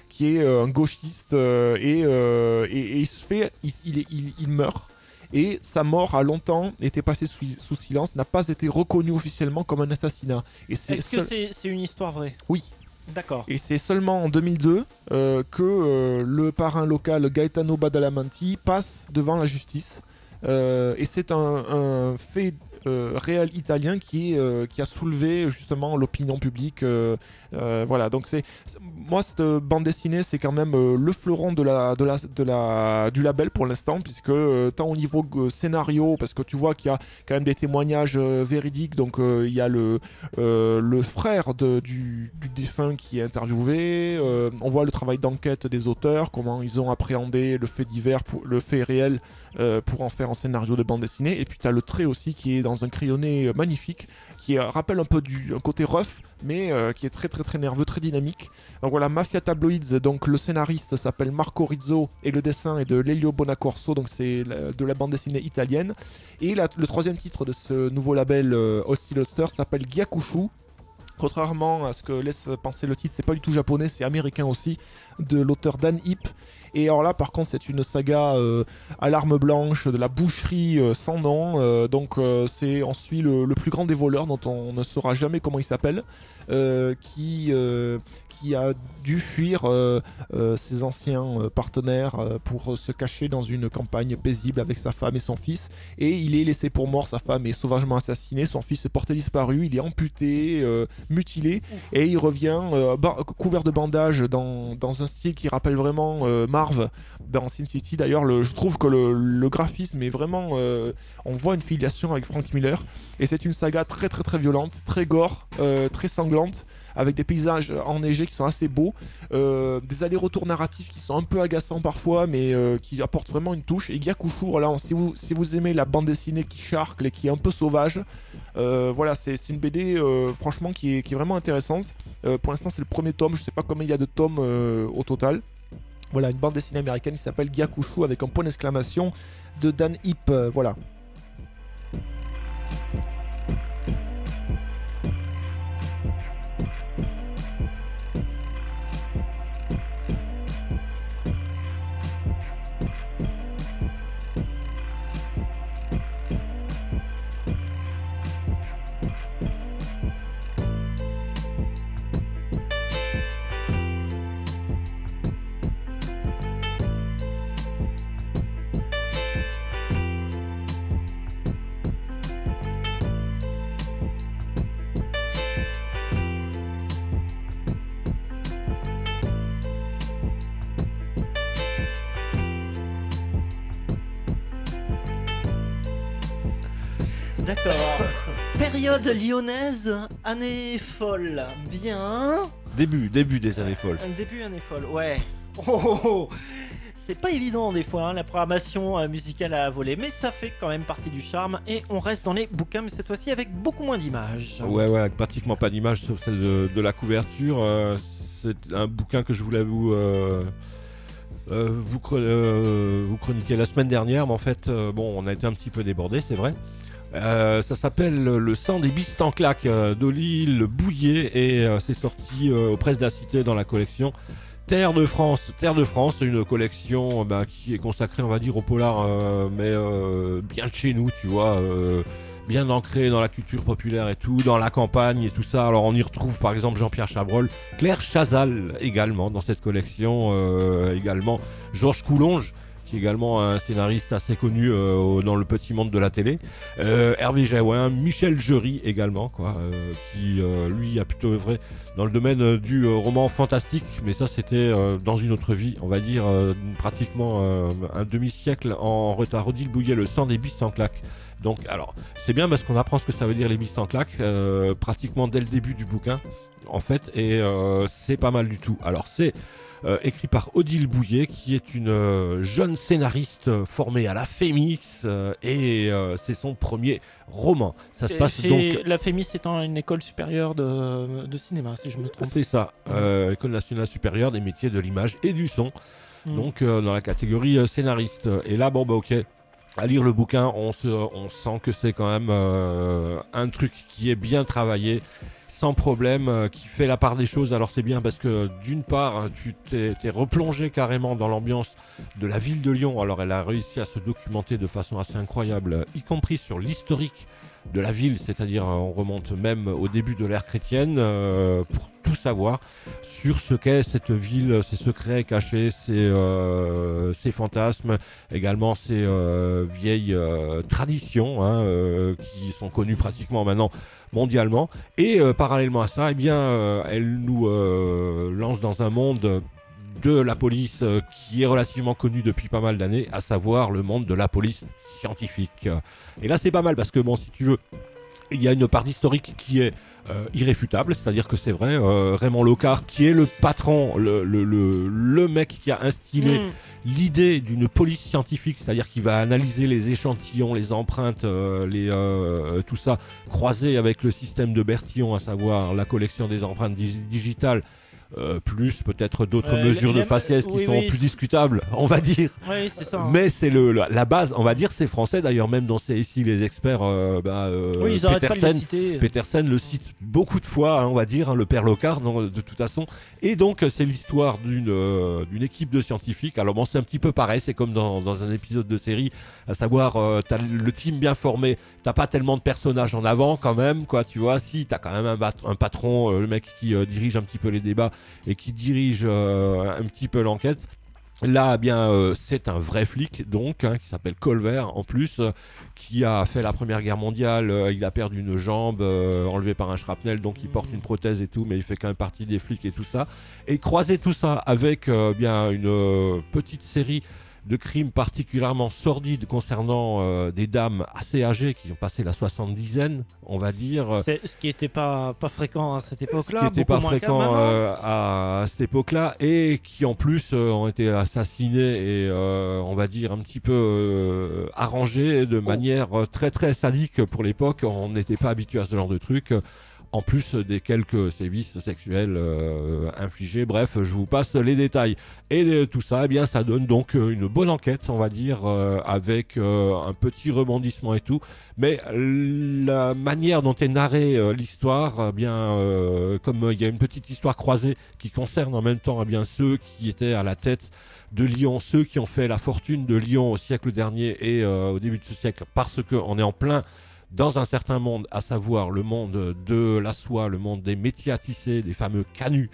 qui est euh, un gauchiste euh, et, euh, et, et il se fait, il, il, il, il meurt. Et sa mort a longtemps été passée sous, sous silence, n'a pas été reconnue officiellement comme un assassinat. Et c'est Est-ce seul... que c'est, c'est une histoire vraie ? Oui. D'accord. Et c'est seulement en deux mille deux euh, que euh, le parrain local Gaetano Badalamenti passe devant la justice. Euh, et c'est un, un fait euh, réel italien qui, euh, qui a soulevé justement l'opinion publique. Euh, euh, voilà, donc c'est, c'est moi cette bande dessinée c'est quand même euh, le fleuron de la, de la, de la, du label pour l'instant, puisque euh, tant au niveau euh, scénario, parce que tu vois qu'il y a quand même des témoignages euh, véridiques, donc euh, il y a le, euh, le frère de, du, du défunt qui est interviewé, euh, on voit le travail d'enquête des auteurs, comment ils ont appréhendé le fait divers, pour, le fait réel euh, pour en faire un scénario de bande dessinée. Et puis tu as le trait aussi qui est dans un crayonné magnifique, qui euh, rappelle un peu du un côté rough, mais euh, qui est très très très nerveux, très dynamique. Donc voilà, Mafia Tabloids, donc le scénariste s'appelle Marco Rizzo et le dessin est de Lelio Bonacorso, donc c'est la, de la bande dessinée italienne. Et la, le troisième titre de ce nouveau label euh, Hostile Holster s'appelle Gyakushu. Contrairement à ce que laisse penser le titre, c'est pas du tout japonais, c'est américain aussi, de l'auteur Dan Hip. Et alors là, par contre, c'est une saga euh, à l'arme blanche, de la boucherie euh, sans nom. Euh, donc, euh, c'est, on suit le, le plus grand des voleurs, dont on ne saura jamais comment il s'appelle, euh, qui, euh, qui a dû fuir euh, euh, ses anciens euh, partenaires euh, pour euh, se cacher dans une campagne paisible avec sa femme et son fils. Et il est laissé pour mort, sa femme est sauvagement assassinée, son fils est porté disparu, il est amputé, euh, mutilé, et il revient euh, bar- couvert de bandages dans, dans un style qui rappelle vraiment euh, Marv dans Sin City. D'ailleurs, le, je trouve que le, le graphisme est vraiment... Euh, on voit une filiation avec Frank Miller, et c'est une saga très très très violente, très gore, euh, très sanglante, avec des paysages enneigés qui sont assez beaux, euh, des allers-retours narratifs qui sont un peu agaçants parfois, mais euh, qui apportent vraiment une touche. Et Gyakushu, voilà, si vous, si vous aimez la bande dessinée qui charcle et qui est un peu sauvage, euh, voilà, c'est, c'est une B D euh, franchement qui est, qui est vraiment intéressante. Euh, pour l'instant, c'est le premier tome, je sais pas combien il y a de tomes euh, au total. Voilà, une bande dessinée américaine qui s'appelle Gyakushu avec un point d'exclamation de Dan Hip, euh, voilà. D'accord. Période lyonnaise, année folle. Bien. Début, début des années folles. Un début, année folle, ouais. Oh, oh, oh. C'est pas évident des fois, hein, la programmation euh, musicale à voler, mais ça fait quand même partie du charme. Et on reste dans les bouquins, mais cette fois-ci avec beaucoup moins d'images. Ouais, ouais, avec pratiquement pas d'images sauf celle de, de la couverture. Euh, c'est un bouquin que je voulais vous, euh, euh, vous, chron- euh, vous chroniquer la semaine dernière, mais en fait, euh, bon, on a été un petit peu débordé, c'est vrai. Euh, ça s'appelle Le sang des bistes en claque euh, d'Olyle Bouillet et euh, c'est sorti euh, aux presses de la Cité dans la collection Terre de France. Terre de France, c'est une collection euh, bah, qui est consacrée, on va dire, au polar, euh, mais euh, bien de chez nous, tu vois, euh, bien ancré dans la culture populaire et tout, dans la campagne et tout ça. Alors on y retrouve par exemple Jean-Pierre Chabrol, Claire Chazal également dans cette collection, euh, également Georges Coulonge, qui est également un scénariste assez connu euh, dans le petit monde de la télé. Euh, Hervé Jaouin, Michel Jury également, quoi, euh, qui euh, lui a plutôt œuvré dans le domaine euh, du euh, roman fantastique, mais ça c'était euh, dans une autre vie, on va dire euh, pratiquement euh, un demi-siècle en retard. Odile Bouillet, Le sang des bistes en claque. Donc alors, c'est bien parce qu'on apprend ce que ça veut dire les bistes en claque, euh, pratiquement dès le début du bouquin, en fait, et euh, c'est pas mal du tout. Alors c'est Euh, écrit par Odile Bouillet, qui est une euh, jeune scénariste euh, formée à la Fémis, euh, et euh, c'est son premier roman. Ça se passe c'est, donc... La Fémis étant une école supérieure de, de cinéma, si je me trompe. C'est ça, euh, École nationale supérieure des métiers de l'image et du son, Mm. donc euh, dans la catégorie euh, scénariste. Et là, bon bah ok, à lire le bouquin, on, se, on sent que c'est quand même euh, un truc qui est bien travaillé, sans problème, euh, qui fait la part des choses. Alors c'est bien parce que d'une part, tu t'es, t'es replongé carrément dans l'ambiance de la ville de Lyon. Alors elle a réussi à se documenter de façon assez incroyable, y compris sur l'historique de la ville, c'est-à-dire on remonte même au début de l'ère chrétienne euh, pour tout savoir sur ce qu'est cette ville, ses secrets cachés, ses, euh, ses fantasmes, également ses euh, vieilles euh, traditions hein, euh, qui sont connues pratiquement maintenant mondialement. Et euh, parallèlement à ça, eh bien, euh, elle nous euh, lance dans un monde de la police euh, qui est relativement connu depuis pas mal d'années, à savoir le monde de la police scientifique. Et là c'est pas mal parce que bon, si tu veux, il y a une part d'historique qui est euh, irréfutable, c'est-à-dire que c'est vrai, euh, Raymond Locard qui est le patron, le, le, le, le mec qui a instillé mmh. l'idée d'une police scientifique, c'est-à-dire qu'il va analyser les échantillons, les empreintes, euh, les, euh, tout ça, croisé avec le système de Bertillon, à savoir la collection des empreintes dig- digitales, Euh, plus peut-être d'autres euh, mesures de faciès qui oui, sont oui, plus c'est... discutables, on va dire. Oui, c'est ça. Hein. Mais c'est le, la, la base, on va dire, c'est français. D'ailleurs, même dans ces ici, les experts, euh, bah, euh, oui, ils Petersen, pas de le Petersen le cite beaucoup de fois, hein, on va dire, hein, le père Locard, non, de toute façon. Et donc, c'est l'histoire d'une, euh, d'une équipe de scientifiques. Alors bon, c'est un petit peu pareil, c'est comme dans, dans un épisode de série, à savoir, euh, t'as le team bien formé, t'as pas tellement de personnages en avant quand même, quoi, tu vois. Si, t'as quand même un, bat- un patron, euh, le mec qui euh, dirige un petit peu les débats et qui dirige euh, un petit peu l'enquête. Là, eh bien, euh, c'est un vrai flic, donc, hein, qui s'appelle Colbert, en plus, euh, qui a fait la Première Guerre mondiale. Euh, il a perdu une jambe, euh, enlevée par un shrapnel, donc il porte une prothèse et tout, mais il fait quand même partie des flics et tout ça. Et croiser tout ça avec euh, bien une euh, petite série de crimes particulièrement sordides concernant euh, des dames assez âgées qui ont passé la soixante-dizaine, on va dire. C'est ce qui n'était pas, pas fréquent à cette époque-là. Ce qui n'était pas fréquent euh, à, à cette époque-là et qui en plus euh, ont été assassinés et euh, on va dire un petit peu euh, arrangés de manière très très sadique pour l'époque. On n'était pas habitué à ce genre de truc. En plus des quelques sévices sexuels euh, infligés. Bref, je vous passe les détails. Et euh, tout ça, eh bien, ça donne donc euh, une bonne enquête, on va dire, euh, avec euh, un petit rebondissement et tout. Mais la manière dont est narrée euh, l'histoire, eh bien, euh, comme il euh, y a une petite histoire croisée qui concerne en même temps eh bien, ceux qui étaient à la tête de Lyon, ceux qui ont fait la fortune de Lyon au siècle dernier et euh, au début de ce siècle, parce qu'on est en plein dans un certain monde, à savoir le monde de la soie, le monde des métiers à tisser, des fameux canuts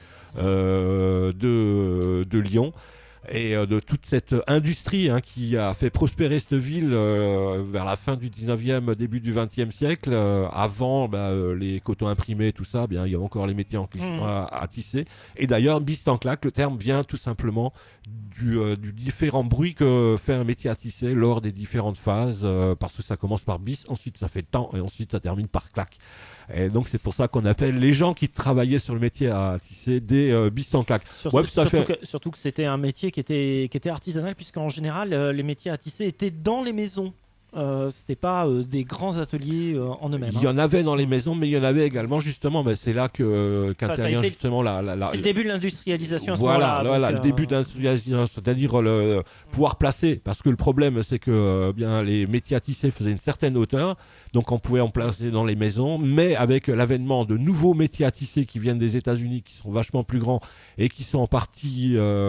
euh, de, de Lyon, et euh, de toute cette industrie hein, qui a fait prospérer cette ville euh, vers la fin du dix-neuvième, début du vingtième siècle. Euh, avant bah, euh, les cotons imprimés, tout ça, bien, il y avait encore les métiers en clis- mmh. à, à tisser. Et d'ailleurs, bis en claque, le terme vient tout simplement du, euh, du différent bruit que fait un métier à tisser lors des différentes phases, euh, parce que ça commence par bis, ensuite ça fait temps, et ensuite ça termine par claque. Et donc c'est pour ça qu'on appelle les gens qui travaillaient sur le métier à tisser des euh, bis en claque. Surtout, ouais, surtout, fait... que, surtout que c'était un métier qui était, qui était artisanal, puisqu'en général euh, les métiers à tisser étaient dans les maisons. Euh, c'était pas euh, des grands ateliers euh, en eux-mêmes. Il y hein. en avait dans les maisons, mais il y en avait également justement. Ben c'est là que euh, qu'intervient enfin, justement la. la, la c'est le début de l'industrialisation. À ce voilà, moment-là, voilà, donc, le euh... début de l'industrialisation, c'est-à-dire le pouvoir placer, parce que le problème c'est que euh, bien les métiers à tisser faisaient une certaine hauteur, donc on pouvait en placer dans les maisons, mais avec l'avènement de nouveaux métiers à tisser qui viennent des États-Unis, qui sont vachement plus grands et qui sont en partie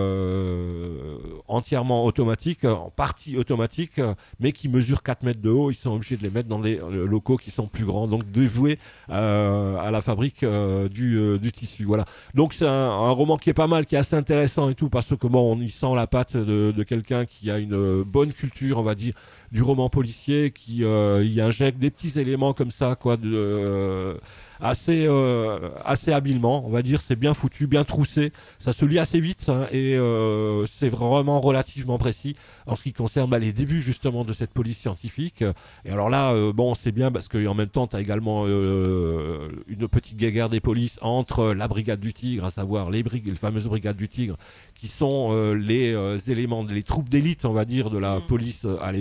euh, entièrement automatiques, en partie automatiques, mais qui mesurent quatre mètres de haut, ils sont obligés de les mettre dans des locaux qui sont plus grands, donc dévoués euh, à la fabrique euh, du, euh, du tissu. Voilà. Donc c'est un, un roman qui est pas mal, qui est assez intéressant et tout, parce que bon, on y sent la patte de, de quelqu'un qui a une bonne culture, on va dire, du roman policier, qui euh, y injecte des petits éléments comme ça, quoi, de, euh, assez, euh, assez habilement, on va dire. C'est bien foutu, bien troussé, ça se lit assez vite hein, et euh, c'est vraiment relativement précis en ce qui concerne bah, les débuts justement de cette police scientifique. Et alors là, euh, bon, c'est bien parce qu'en même temps, tu as également euh, une petite guéguerre des polices entre la brigade du Tigre, à savoir les, brig- les fameuses brigades du Tigre, qui sont euh, les euh, éléments, les troupes d'élite, on va dire, de la police euh, à l'époque,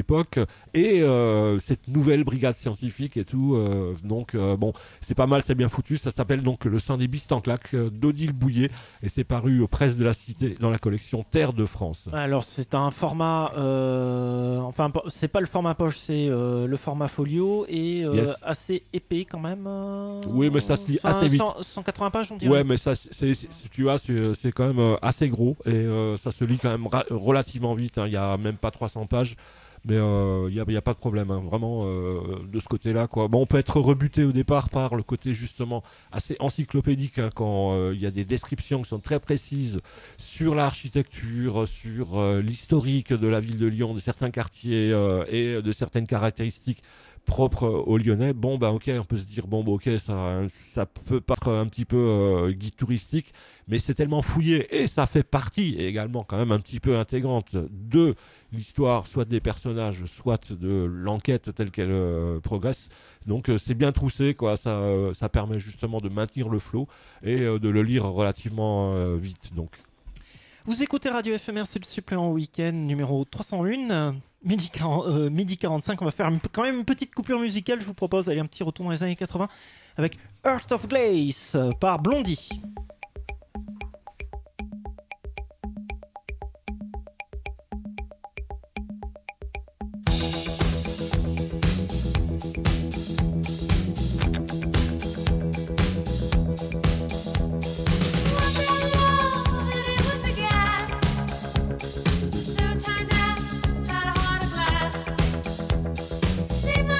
et euh, cette nouvelle brigade scientifique et tout. Euh, donc euh, bon, c'est pas mal, c'est bien foutu. Ça s'appelle donc Le sang des bistes en claque euh, d'Odile Bouillet et c'est paru aux presses de la Cité dans la collection Terre de France. Alors c'est un format, euh, enfin c'est pas le format poche, c'est euh, le format folio et euh, Yes. assez épais quand même. euh, Oui, mais ça se lit enfin, assez vite. cent cent quatre-vingts pages on dirait. Ouais, mais ça, c'est, c'est- tu vois, c'est, c'est quand même euh, assez gros et euh, ça se lit quand même ra- relativement vite. hein. Il y a même pas trois cents pages, mais euh, il y a, il y a pas de problème, hein, vraiment euh, de ce côté-là, quoi. Bon, on peut être rebuté au départ par le côté justement assez encyclopédique hein, quand euh, il y a des descriptions qui sont très précises sur l'architecture, sur euh, l'historique de la ville de Lyon, de certains quartiers euh, et de certaines caractéristiques propre aux Lyonnais. Bon bah ok, on peut se dire bon bah ok, ça, ça peut paraître un petit peu euh, guide touristique, mais c'est tellement fouillé et ça fait partie également quand même un petit peu intégrante de l'histoire, soit des personnages, soit de l'enquête telle qu'elle euh, progresse. Donc euh, c'est bien troussé quoi, ça, euh, ça permet justement de maintenir le flow et euh, de le lire relativement euh, vite. Donc. Vous écoutez Radio F M R, c'est le supplément week-end numéro trois cent un, euh, midi, quarante, euh, midi quarante-cinq. On va faire une- quand même une petite coupure musicale. Je vous propose d'aller un petit retour dans les années quatre-vingts avec Heart of Glace euh, par Blondie.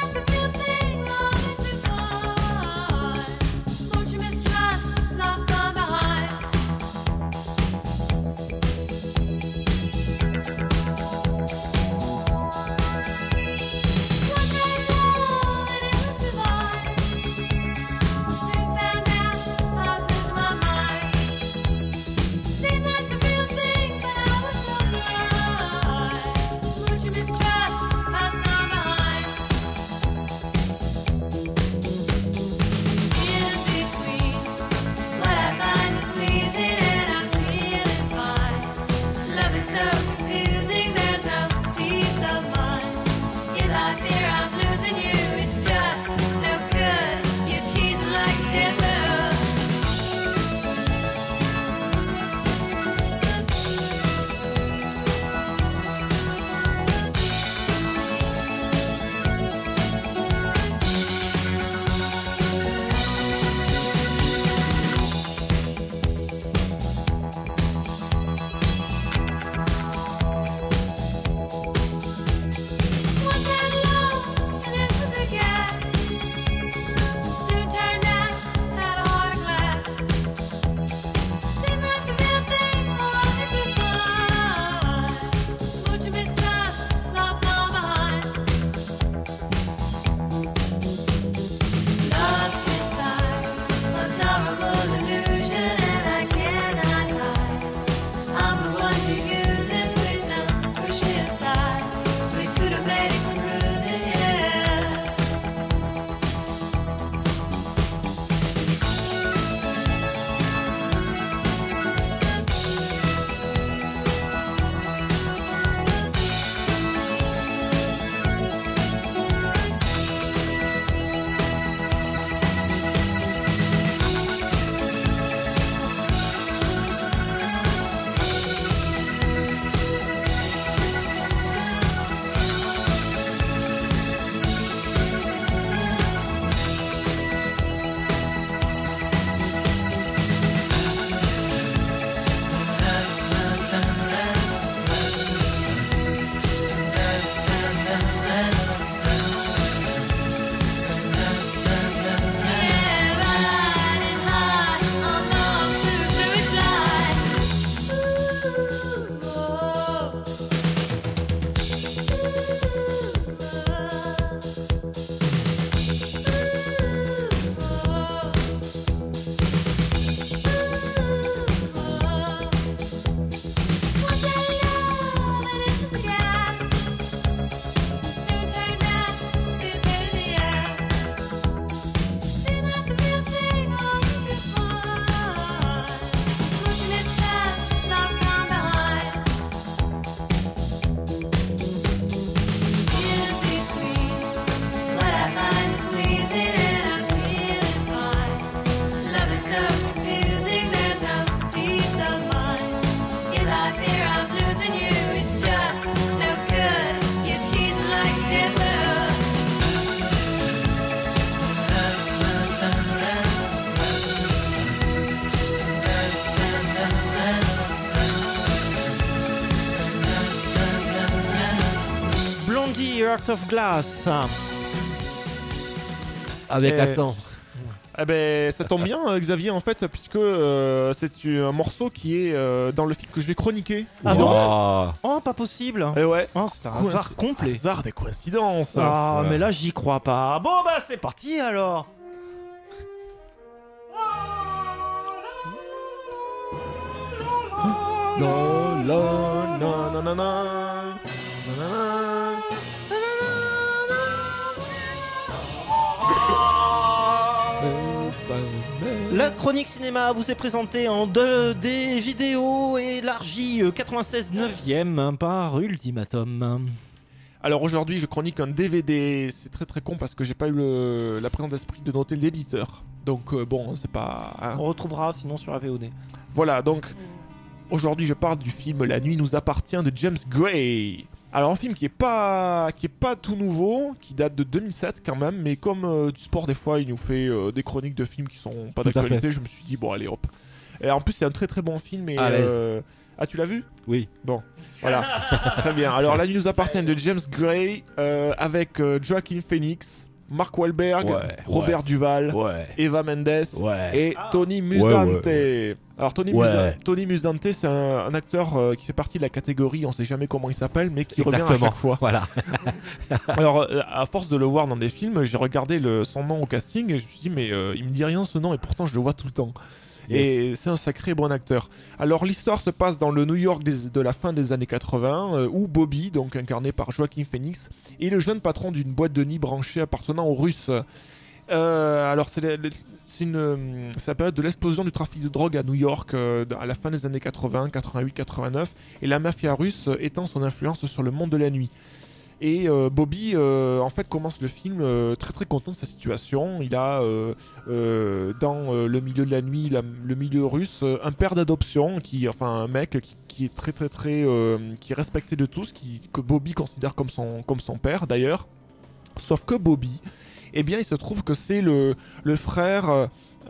Don't you mistrust love's gone Heart of Glass. Avec Et- l'accent. Eh ben, ça tombe bien, euh, Xavier, en fait, puisque euh, c'est un morceau qui est euh, dans le film que je vais chroniquer. Ah bon Oh. Oh, pas possible. Et ouais. Oh, c'est un Coïnci- hasard complet. Hasard des coïncidences. Ah, Ouais. mais là, j'y crois pas. Bon, bah, c'est parti alors. La, la, na, na, na, na, na, na, na. La chronique cinéma vous est présentée en deux D vidéo élargie euh, quatre-vingt-seize neuvième par Ultimatum. Alors aujourd'hui, je chronique un D V D. C'est très très con parce que j'ai pas eu le, la présence d'esprit de noter l'éditeur. Donc euh, bon, c'est pas. hein. On retrouvera sinon sur la V O D. Voilà, donc aujourd'hui, je parle du film La nuit nous appartient de James Gray. Alors un film qui est pas qui est pas tout nouveau, qui date de deux mille sept quand même, mais comme euh, du sport des fois, il nous fait euh, des chroniques de films qui sont pas Tout à d'actualité. Je me suis dit bon allez hop. Et en plus, c'est un très très bon film. Et À l'aise. euh, ah, tu l'as vu? Oui. Voilà, très bien. Alors, La nuit nous appartient de James Gray euh, avec euh, Joaquin Phoenix, Mark Wahlberg, Ouais, Robert Duvall, Ouais. Eva Mendes Ouais. et Tony Musante. ouais, Alors, Tony, Ouais. Musa- Tony Musante, c'est un, un acteur euh, qui fait partie de la catégorie, on sait jamais comment il s'appelle, mais qui revient à Exactement. chaque fois. Voilà. Alors, euh, à force de le voir dans des films, j'ai regardé le, son nom au casting et je me suis dit, mais euh, il me dit rien ce nom et pourtant je le vois tout le temps. Et c'est un sacré bon acteur. Alors l'histoire se passe dans le New York des- de la fin des années quatre-vingts, euh, où Bobby, donc incarné par Joaquin Phoenix, est le jeune patron d'une boîte de nuit branchée appartenant aux Russes. Euh, alors c'est le- le- c'est une, euh, c'est la période de l'explosion du trafic de drogue à New York euh, à la fin des années quatre-vingts, quatre-vingt-huit, quatre-vingt-neuf, et la mafia russe euh, étend son influence sur le monde de la nuit. Et euh, Bobby, euh, en fait, commence le film euh, très très content de sa situation. Il a euh, euh, dans euh, le milieu de la nuit, la- le milieu russe, euh, un père d'adoption, qui, enfin un mec qui, qui est très très très, euh, qui est respecté de tous, qui, que Bobby considère comme son comme son père d'ailleurs. Sauf que Bobby, eh bien, il se trouve que c'est le le frère.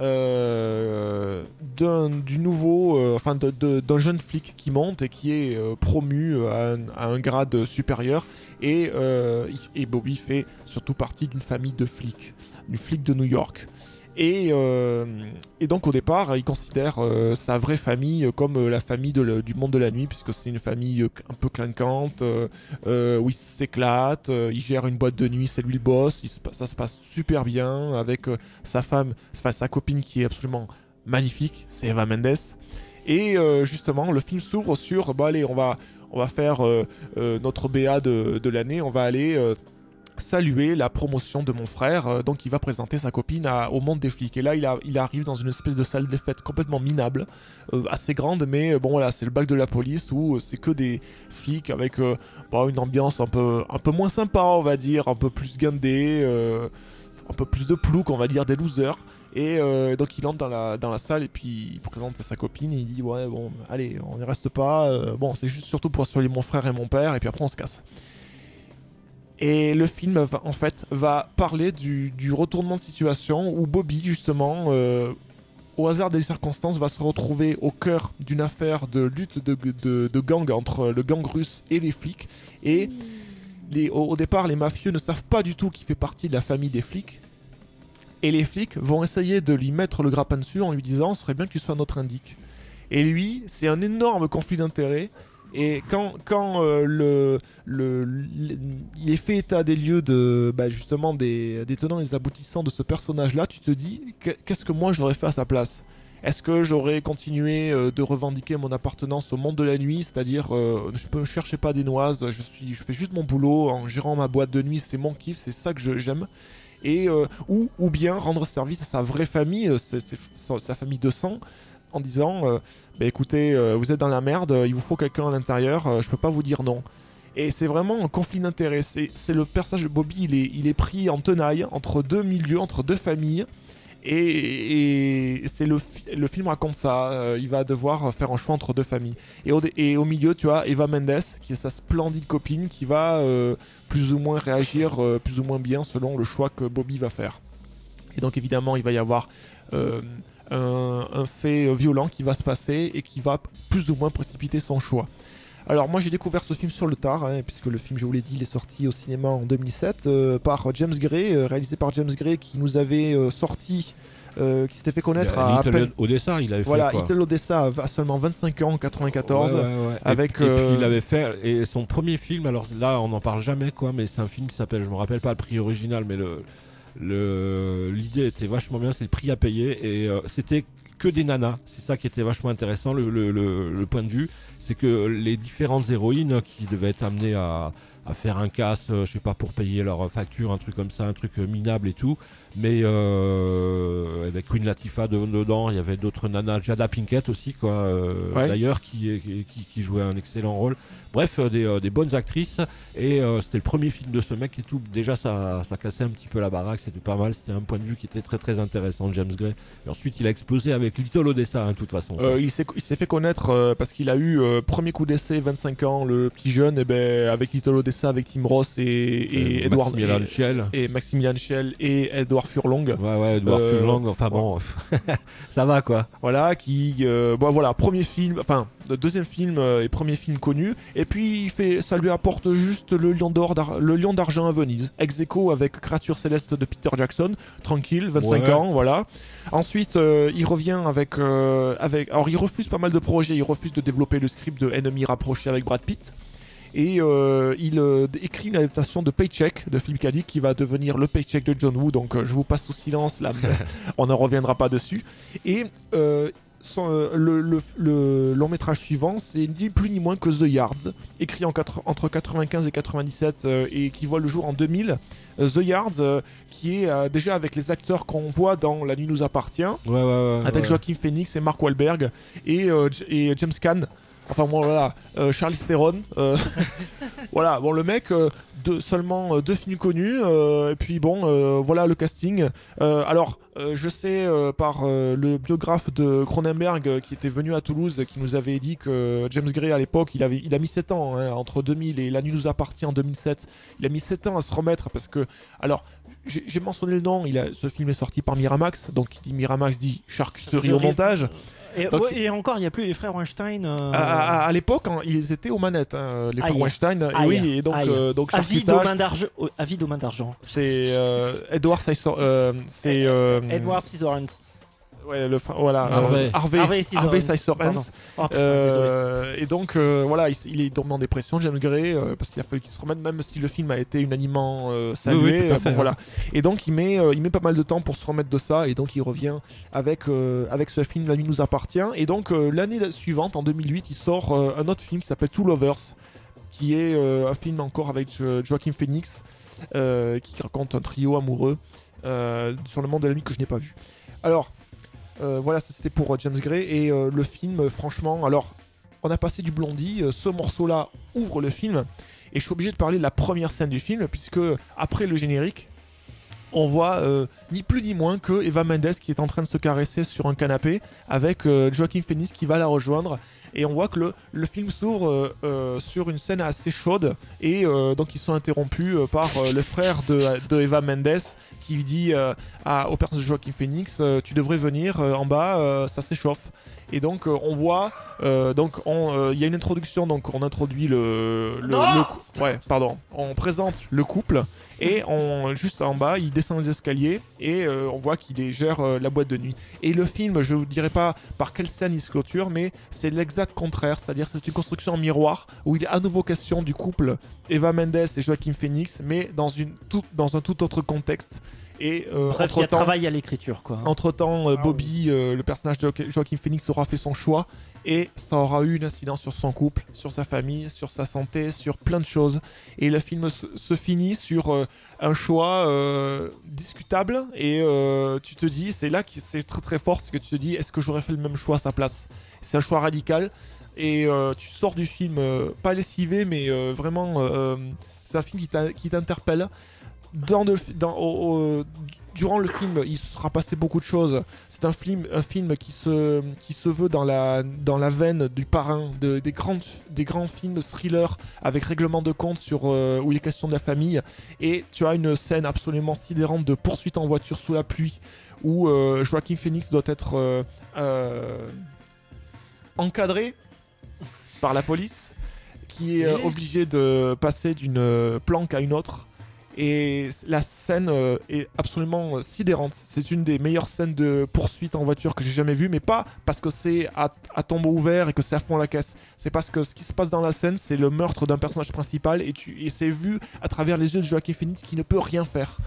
Euh, d'un du nouveau euh, enfin de- de- d'un jeune flic qui monte et qui est euh, promu à un, à un grade supérieur et, euh, il- et Bobby fait surtout partie d'une famille de flics, du flic de New York. Et, euh, et donc au départ, il considère euh, sa vraie famille comme euh, la famille de le- du monde de la nuit, puisque c'est une famille euh, un peu clinquante, euh, euh, où il s'éclate, euh, il gère une boîte de nuit, c'est lui le boss, il se pa- ça se passe super bien avec euh, sa femme, enfin sa copine qui est absolument magnifique, c'est Eva Mendes. Et euh, justement, le film s'ouvre sur, bon allez, on va, on va faire euh, euh, notre B A de, de l'année, on va aller... euh, saluer la promotion de mon frère, euh, donc il va présenter sa copine à- au monde des flics. Et là, il, a- il arrive dans une espèce de salle des fêtes complètement minable, euh, assez grande, mais euh, bon voilà, c'est le bac de la police où euh, c'est que des flics avec euh, bon, une ambiance un peu, un peu moins sympa, on va dire, un peu plus guindé, euh, un peu plus de plouc, on va dire, des losers. Et euh, donc il entre dans la, dans la salle et puis il présente sa copine et il dit ouais bon allez on n'y reste pas, euh, bon c'est juste surtout pour saluer mon frère et mon père et puis après on se casse. Et le film, va- en fait, va parler du, du retournement de situation où Bobby, justement, euh, au hasard des circonstances, va se retrouver au cœur d'une affaire de lutte de, de, de gang entre le gang russe et les flics. Et les, au, au départ, les mafieux ne savent pas du tout qu'il fait partie de la famille des flics. Et les flics vont essayer de lui mettre le grappin dessus en lui disant « ce serait bien que tu sois notre indique ». Et lui, c'est un énorme conflit d'intérêts. Et quand, quand euh, le, le, le- il est fait état des lieux de, bah, justement des, des tenants et des aboutissants de ce personnage-là, tu te dis que- qu'est-ce que moi j'aurais fait à sa place? Est-ce que j'aurais continué euh, de revendiquer mon appartenance au monde de la nuit, c'est-à-dire euh, je ne cherchais pas des noises, je, suis, je fais juste mon boulot en gérant ma boîte de nuit, c'est mon kiff, c'est ça que je- j'aime. Et, euh, ou, ou bien rendre service à sa vraie famille, euh, c'est- c'est sa, sa famille de sang, en disant euh, bah écoutez, euh, vous êtes dans la merde, euh, il vous faut quelqu'un à l'intérieur, euh, je peux pas vous dire non. Et c'est vraiment un conflit d'intérêts. C'est c'est le personnage de Bobby, il est, il est pris en tenaille entre deux milieux, entre deux familles. Et, et c'est le, fi- le film raconte ça. Euh, il va devoir faire un choix entre deux familles. Et au, dé- et au milieu, tu as Eva Mendes, qui est sa splendide copine, qui va euh, plus ou moins réagir euh, plus ou moins bien selon le choix que Bobby va faire. Et donc évidemment, il va y avoir euh, un, un fait violent qui va se passer et qui va plus ou moins précipiter son choix. Alors moi j'ai découvert ce film sur le tard, hein, puisque le film, je vous l'ai dit, il est sorti au cinéma en deux mille sept euh, par James Gray, euh, réalisé par James Gray, qui nous avait euh, sorti, euh, qui s'était fait connaître à, à Little peine... Odessa, il avait Voilà, fait quoi. Little Odessa à seulement vingt-cinq ans en quatre-vingt-quatorze. Ouais, ouais, ouais. Avec, et, puis, euh, et puis il avait fait et son premier film, alors là on n'en parle jamais quoi, mais c'est un film qui s'appelle, je me rappelle pas le prix original, mais le le l'idée était vachement bien, c'est le prix à payer et euh, c'était que des nanas, c'est ça qui était vachement intéressant, le, le, le, le point de vue, c'est que les différentes héroïnes qui devaient être amenées à, à faire un casse, euh, je sais pas, pour payer leur facture, un truc comme ça, un truc euh, minable et tout, mais euh, avec Queen Latifah de- dedans, il y avait d'autres nanas, Jada Pinkett aussi quoi, euh, Ouais. d'ailleurs qui, qui, qui jouait un excellent rôle. Bref, euh, des, euh, des bonnes actrices et euh, c'était le premier film de ce mec et tout. Déjà ça, ça cassait un petit peu la baraque, c'était pas mal, c'était un point de vue qui était très très intéressant de James Gray. Et ensuite il a explosé avec Little Odessa hein, de toute façon. Euh, il s'est il s'est fait connaître euh, parce qu'il a eu euh, premier coup d'essai, vingt-cinq ans, le petit jeune, et ben avec Little Odessa, avec Tim Ross et, et Euh, Edward Maximilian Schell. et, et Maximilian Schell et Edward Furlong. Ouais ouais, Edward Euh, Furlong, enfin bon, ça va quoi. Voilà, qui, euh, bon voilà, premier film, enfin le deuxième film euh, et premier film connu, et puis il fait, ça lui apporte juste le Lion d'or, d'ar- le Lion d'argent à Venise, ex aequo avec Créature céleste de Peter Jackson, tranquille, vingt-cinq Ouais. ans, voilà. Ensuite, euh, il revient avec, euh, avec, alors il refuse pas mal de projets, il refuse de développer le script de Ennemi rapproché avec Brad Pitt. Et euh, il euh, écrit une adaptation de Paycheck de Philip K. Dick qui va devenir le Paycheck de John Woo. Donc euh, je vous passe sous silence là, on n'en reviendra pas dessus. Et euh, son, euh, le, le- le long métrage suivant, c'est ni plus ni moins que The Yards, écrit en quatre- entre quatre-vingt-quinze et quatre-vingt-dix-sept euh, et qui voit le jour en deux mille. Euh, The Yards, euh, qui est euh, déjà avec les acteurs qu'on voit dans La Nuit nous appartient, Ouais ouais ouais. avec ouais. Joaquin Phoenix et Mark Wahlberg et, euh, J- et James Caan. Enfin bon voilà, euh, Charlize Theron. euh, voilà, bon le mec, euh, deux- seulement euh, deux films connus. euh, et puis bon, euh, voilà le casting. Euh, alors euh, je sais euh, par euh, le biographe de Cronenberg euh, qui était venu à Toulouse, qui nous avait dit que James Gray à l'époque, il avait, il a mis sept ans hein, entre deux mille et La Nuit nous appartient en deux mille sept. Il a mis sept ans à se remettre parce que alors. J'ai j'ai mentionné le nom, il a, ce film est sorti par Miramax, donc qui dit Miramax dit charcuterie au montage. Et, Donc, ouais, et encore, il n'y a plus les frères Weinstein. euh, À, à- à l'époque, hein, ils étaient aux manettes, hein, les frères Aïe. Weinstein. Et Aïe. oui, et donc, Aïe. euh, donc Avide aux charcutage, mains d'argent. euh, Avide aux mains d'argent. c'est euh, Edward Scissorhands. Euh, c'est euh, Edward Scissorhands. Ouais, le frère- voilà. Harvey. euh, Harvey. Harvey Scissorhands. Harvey Scissorhands. Pardon. Oh, putain, désolé. Euh, et donc euh, voilà, il, s- il est tombé en dépression, James Gray, euh, parce qu'il a fallu qu'il se remette, même si le film a été unanimement euh, salué. Oui, oui, tout à euh, fait, bon, voilà. Et donc il met, euh, il met pas mal de temps pour se remettre de ça, et donc il revient avec, euh, avec ce film La Nuit nous appartient. Et donc euh, l'année suivante, en deux mille huit, il sort euh, un autre film qui s'appelle Two Lovers, qui est euh, un film encore avec euh, Joaquin Phoenix, euh, qui raconte un trio amoureux euh, sur le monde de la nuit que je n'ai pas vu. Alors. Euh, voilà, ça c'était pour euh, James Gray et euh, le film, euh, franchement, alors on a passé du Blondie, euh, ce morceau-là ouvre le film et je suis obligé de parler de la première scène du film puisque après le générique, on voit euh, ni plus ni moins que Eva Mendes qui est en train de se caresser sur un canapé avec euh, Joaquin Phoenix qui va la rejoindre. Et on voit que le, le film s'ouvre euh, euh, sur une scène assez chaude et euh, donc ils sont interrompus euh, par euh, le frère de, de Eva Mendes qui dit euh, à, au personnage de Joaquin Phoenix euh, tu devrais venir euh, en bas, euh, ça s'échauffe. Et donc euh, on voit, euh, donc on, euh, il y a une introduction, donc on introduit le, le, le cou- ouais pardon, on présente le couple et on juste en bas il descend les escaliers et euh, on voit qu'il est- gère euh, la boîte de nuit. Et le film, je vous dirai pas par quelle scène il se clôture, mais c'est l'exact contraire, c'est-à-dire c'est une construction en miroir où il est à nouveau question du couple Eva Mendes et Joaquin Phoenix, mais dans une tout, dans un tout autre contexte. Et euh, Bref, il y a entre-temps, travail à l'écriture, quoi. entre-temps, euh, Bobby, euh, le personnage de Jo- Joaquin Phoenix, aura fait son choix et ça aura eu une incidence sur son couple, sur sa famille, sur sa santé, sur plein de choses. Et le film se, se finit sur euh, un choix euh, discutable et euh, tu te dis, c'est là que c'est très très fort, c'est que tu te dis, est-ce que j'aurais fait le même choix à sa place? C'est un choix radical et euh, tu sors du film euh, pas lessivé, mais euh, vraiment, euh, c'est un film qui t'a- qui t'interpelle. Dans le, dans, au- au- durant le film, il sera passé beaucoup de choses. C'est un film, un film qui se, qui se veut dans la, dans la veine du parrain, de, des, grandes, des grands films thrillers avec règlement de compte sur, euh, où il est question de la famille. Et tu as une scène absolument sidérante de poursuite en voiture sous la pluie où euh, Joaquin Phoenix doit être euh, euh, encadré par la police. qui est euh, obligé de passer d'une euh, planque à une autre. Et la scène euh, est absolument euh, sidérante. C'est une des meilleures scènes de poursuite en voiture que j'ai jamais vues, mais pas parce que c'est à, à tombeau ouvert et que c'est à fond la caisse. C'est parce que ce qui se passe dans la scène, c'est le meurtre d'un personnage principal et, tu, et c'est vu à travers les yeux de Joaquin Phoenix qui ne peut rien faire.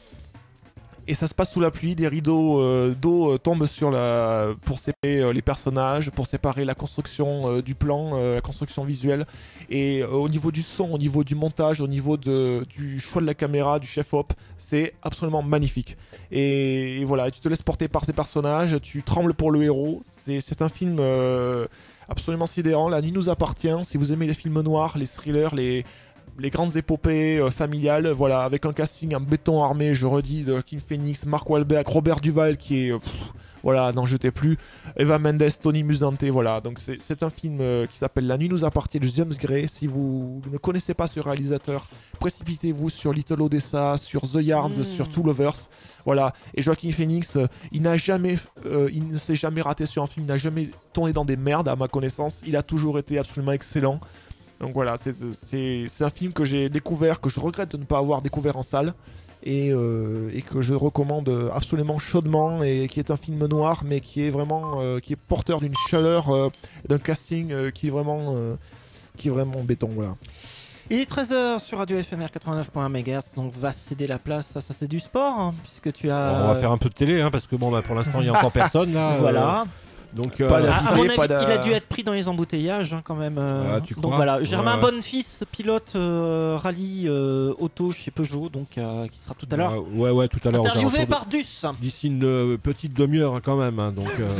Et ça se passe sous la pluie, des rideaux euh, d'eau euh, tombent sur la... pour séparer euh, les personnages, pour séparer la construction euh, du plan, euh, la construction visuelle. Et euh, au niveau du son, au niveau du montage, au niveau de, du choix de la caméra, du chef-op, c'est absolument magnifique. Et, et voilà, tu te laisses porter par ces personnages, tu trembles pour le héros. C'est, c'est un film euh, absolument sidérant. La nuit nous appartient. Si vous aimez les films noirs, les thrillers, les... les grandes épopées euh, familiales, voilà, avec un casting en béton armé, je redis, de Joaquin Phoenix, Mark Wahlberg, Robert Duvall, qui est, euh, pff, voilà, n'en jetez plus, Eva Mendes, Tony Musante, voilà, donc c'est, c'est un film euh, qui s'appelle La nuit nous appartient de James Gray. Si vous ne connaissez pas ce réalisateur, précipitez-vous sur Little Odessa, sur The Yards, Mmh. sur Two Lovers, voilà, et Joaquin Phoenix, euh, il n'a jamais, euh, il ne s'est jamais raté sur un film, il n'a jamais tourné dans des merdes à ma connaissance, il a toujours été absolument excellent. Donc voilà, c'est, c'est, c'est un film que j'ai découvert, que je regrette de ne pas avoir découvert en salle et, euh, et que je recommande absolument chaudement, et qui est un film noir mais qui est vraiment euh, qui est porteur d'une chaleur, euh, d'un casting euh, qui est vraiment euh, qui est vraiment béton, voilà. Il est treize heures sur Radio F M R quatre-vingt-neuf point un mégahertz, donc va céder la place. Ça, ça c'est du sport, hein, puisque tu as. Alors, on va faire un peu de télé, hein, parce que bon, bah, pour l'instant, il n'y a encore personne là. Voilà. euh, donc, euh, Pas À, d'invité, à mon avis, pas de- il a dû être pris dans les embouteillages hein, quand même. euh, Ah, tu donc crois voilà, Germain Ouais, ouais. Bonnefils, pilote euh, rallye euh, auto chez Peugeot, donc euh, qui sera tout à l'heure euh, ouais, ouais, tout à l'heure. aux interviewé alentours de- par Dus. D'ici une euh, petite demi-heure hein, quand même. Hein, donc, euh,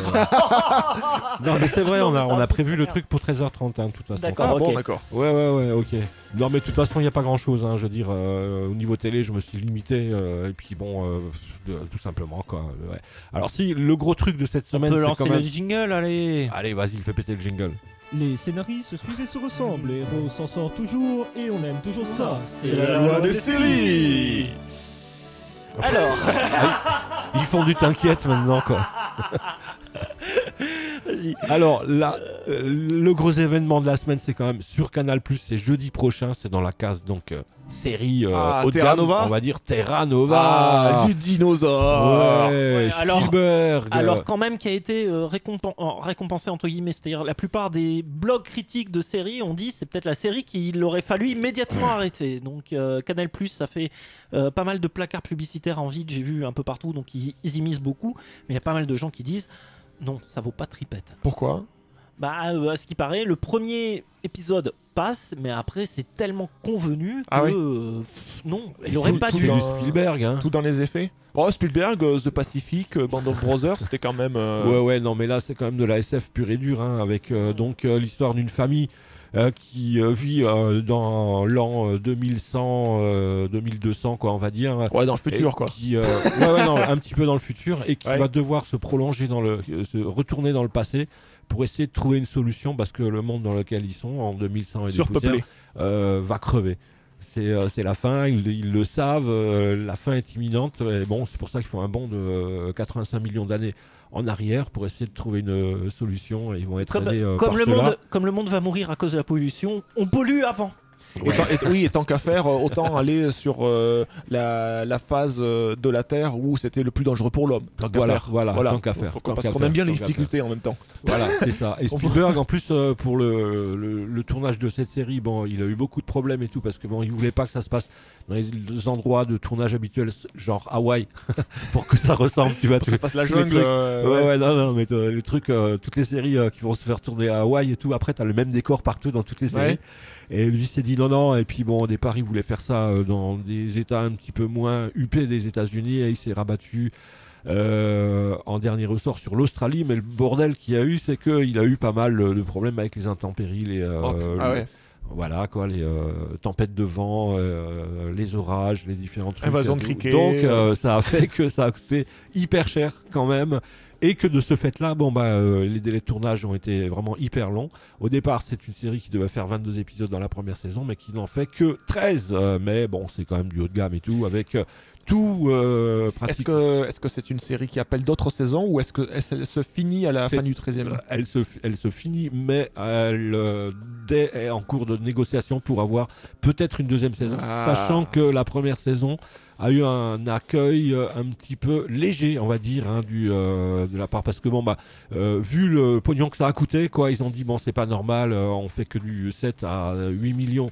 non, mais c'est vrai, Non, on mais a, ça on va a prévu tout le faire. truc pour treize heures trente, hein, de toute façon. D'accord. Ah ok. bon, d'accord. Ouais, ouais, ouais, ok. Non, mais de toute façon, il n'y a pas grand chose. Hein, je veux dire, euh, au niveau télé, je me suis limité. euh, et puis, bon, euh, de- tout simplement, quoi. Ouais. Alors, si, le gros truc de cette On semaine, peut c'est lancer quand même. le jingle, allez. Allez, vas-y, fais péter le jingle. Les scénaristes se suivent et se ressemblent, les héros s'en sortent toujours et on aime toujours ça. C'est la loi des séries. Alors, Ils font du t'inquiète maintenant, quoi. vas-y. Alors, là, euh, le gros événement de la semaine, c'est quand même sur Canal+, c'est jeudi prochain, c'est dans la case, donc, euh, série euh, Ah, haut de Terra gamme, Nova on va dire Terra Nova. Ah, du dinosaure. Ouais, Ouais, alors- Spielberg. Alors quand même qui a été euh, récompen- euh, récompensé entre guillemets, c'est-à-dire la plupart des blogs critiques de séries ont dit c'est peut-être la série qu'il aurait fallu immédiatement arrêter. Donc euh, Canal+, ça fait euh, pas mal de placards publicitaires en vide, j'ai vu un peu partout, donc ils, ils y misent beaucoup, mais il y a pas mal de gens qui disent non, ça vaut pas tripette. Pourquoi? Bah euh, à ce qui paraît, le premier épisode passe, mais après c'est tellement convenu que Ah oui. euh, pff, non, il Tout- aurait tout pas du dû. dans- Spielberg, hein. Tout dans les effets. Oh, Spielberg, euh, The Pacific, euh, Band of Brothers, c'était quand même. euh, Ouais, ouais, non, mais là, c'est quand même de la S F pure et dure, hein, avec euh, donc euh, l'histoire d'une famille euh, qui euh, vit euh, dans l'an euh, deux mille cent, euh, deux mille deux cents, quoi, on va dire. Ouais, dans le Et futur, quoi. Qui, euh, ouais, ouais, non, un petit peu dans le futur, et qui Ouais. va devoir se prolonger dans le, euh, se retourner dans le passé pour essayer de trouver une solution, parce que le monde dans lequel ils sont, en deux mille cent et des Surpeuplé. poussières, euh, va crever. C'est euh, c'est la fin, ils, ils le savent, euh, la fin est imminente, et bon, c'est pour ça qu'ils font un bond de euh, quatre-vingt-cinq millions d'années en arrière pour essayer de trouver une euh, solution, et ils vont être Comme, aidés euh, comme par le cela. monde, comme le monde va mourir à cause de la pollution, on pollue avant. Et tant- et- oui, et tant qu'à faire, euh, autant aller sur euh, la, la phase euh, de la Terre où c'était le plus dangereux pour l'homme. Tant qu'à Voilà, faire. voilà, tant qu'à faire, Pourquoi tant Parce qu'à qu'on faire, aime bien les tant qu'à difficultés en même temps. Voilà, c'est ça. Et Spielberg, en plus, euh, pour le, le, le tournage de cette série, bon, il a eu beaucoup de problèmes et tout, parce que bon, il voulait pas que ça se passe dans les endroits de tournage habituels, genre Hawaï, pour que ça ressemble, tu vois. Parce que tu- ça fasse la tous les jungle. trucs. euh, Ouais, ouais. ouais, non, non, mais euh, le truc, euh, toutes les séries euh, qui vont se faire tourner à Hawaï et tout, après, t'as le même décor partout dans toutes les séries. Ouais. Et lui s'est dit non, non, et puis bon, au départ, il voulait faire ça euh, dans des états un petit peu moins huppés des États-Unis, et il s'est rabattu euh, en dernier ressort sur l'Australie, mais le bordel qu'il y a eu, c'est qu'il a eu pas mal euh, de problèmes avec les intempéries, les, euh, Oh, ah le- ouais. voilà quoi, les euh, tempêtes de vent, euh, les orages, les différents trucs. Invasion de et tout. criquets. Donc euh, ça a fait que ça a coûté hyper cher quand même. Et que de ce fait-là, bon bah euh, les délais de tournage ont été vraiment hyper longs. Au départ, c'est une série qui devait faire vingt-deux épisodes dans la première saison, mais qui n'en fait que treize. Euh, mais bon, c'est quand même du haut de gamme et tout, avec euh, tout euh, Est-ce pratique. que est-ce que c'est une série qui appelle d'autres saisons ou est-ce que est-ce qu'elle se finit à la C'est- fin du treizième? Elle se, elle se finit, mais elle euh, dès- est en cours de négociation pour avoir peut-être une deuxième saison, Ah. sachant que la première saison a eu un accueil euh, un petit peu léger, on va dire, hein, du, euh, de la part, parce que bon, bah, euh, vu le pognon que ça a coûté, quoi, ils ont dit bon, c'est pas normal, euh, on fait que du sept à huit millions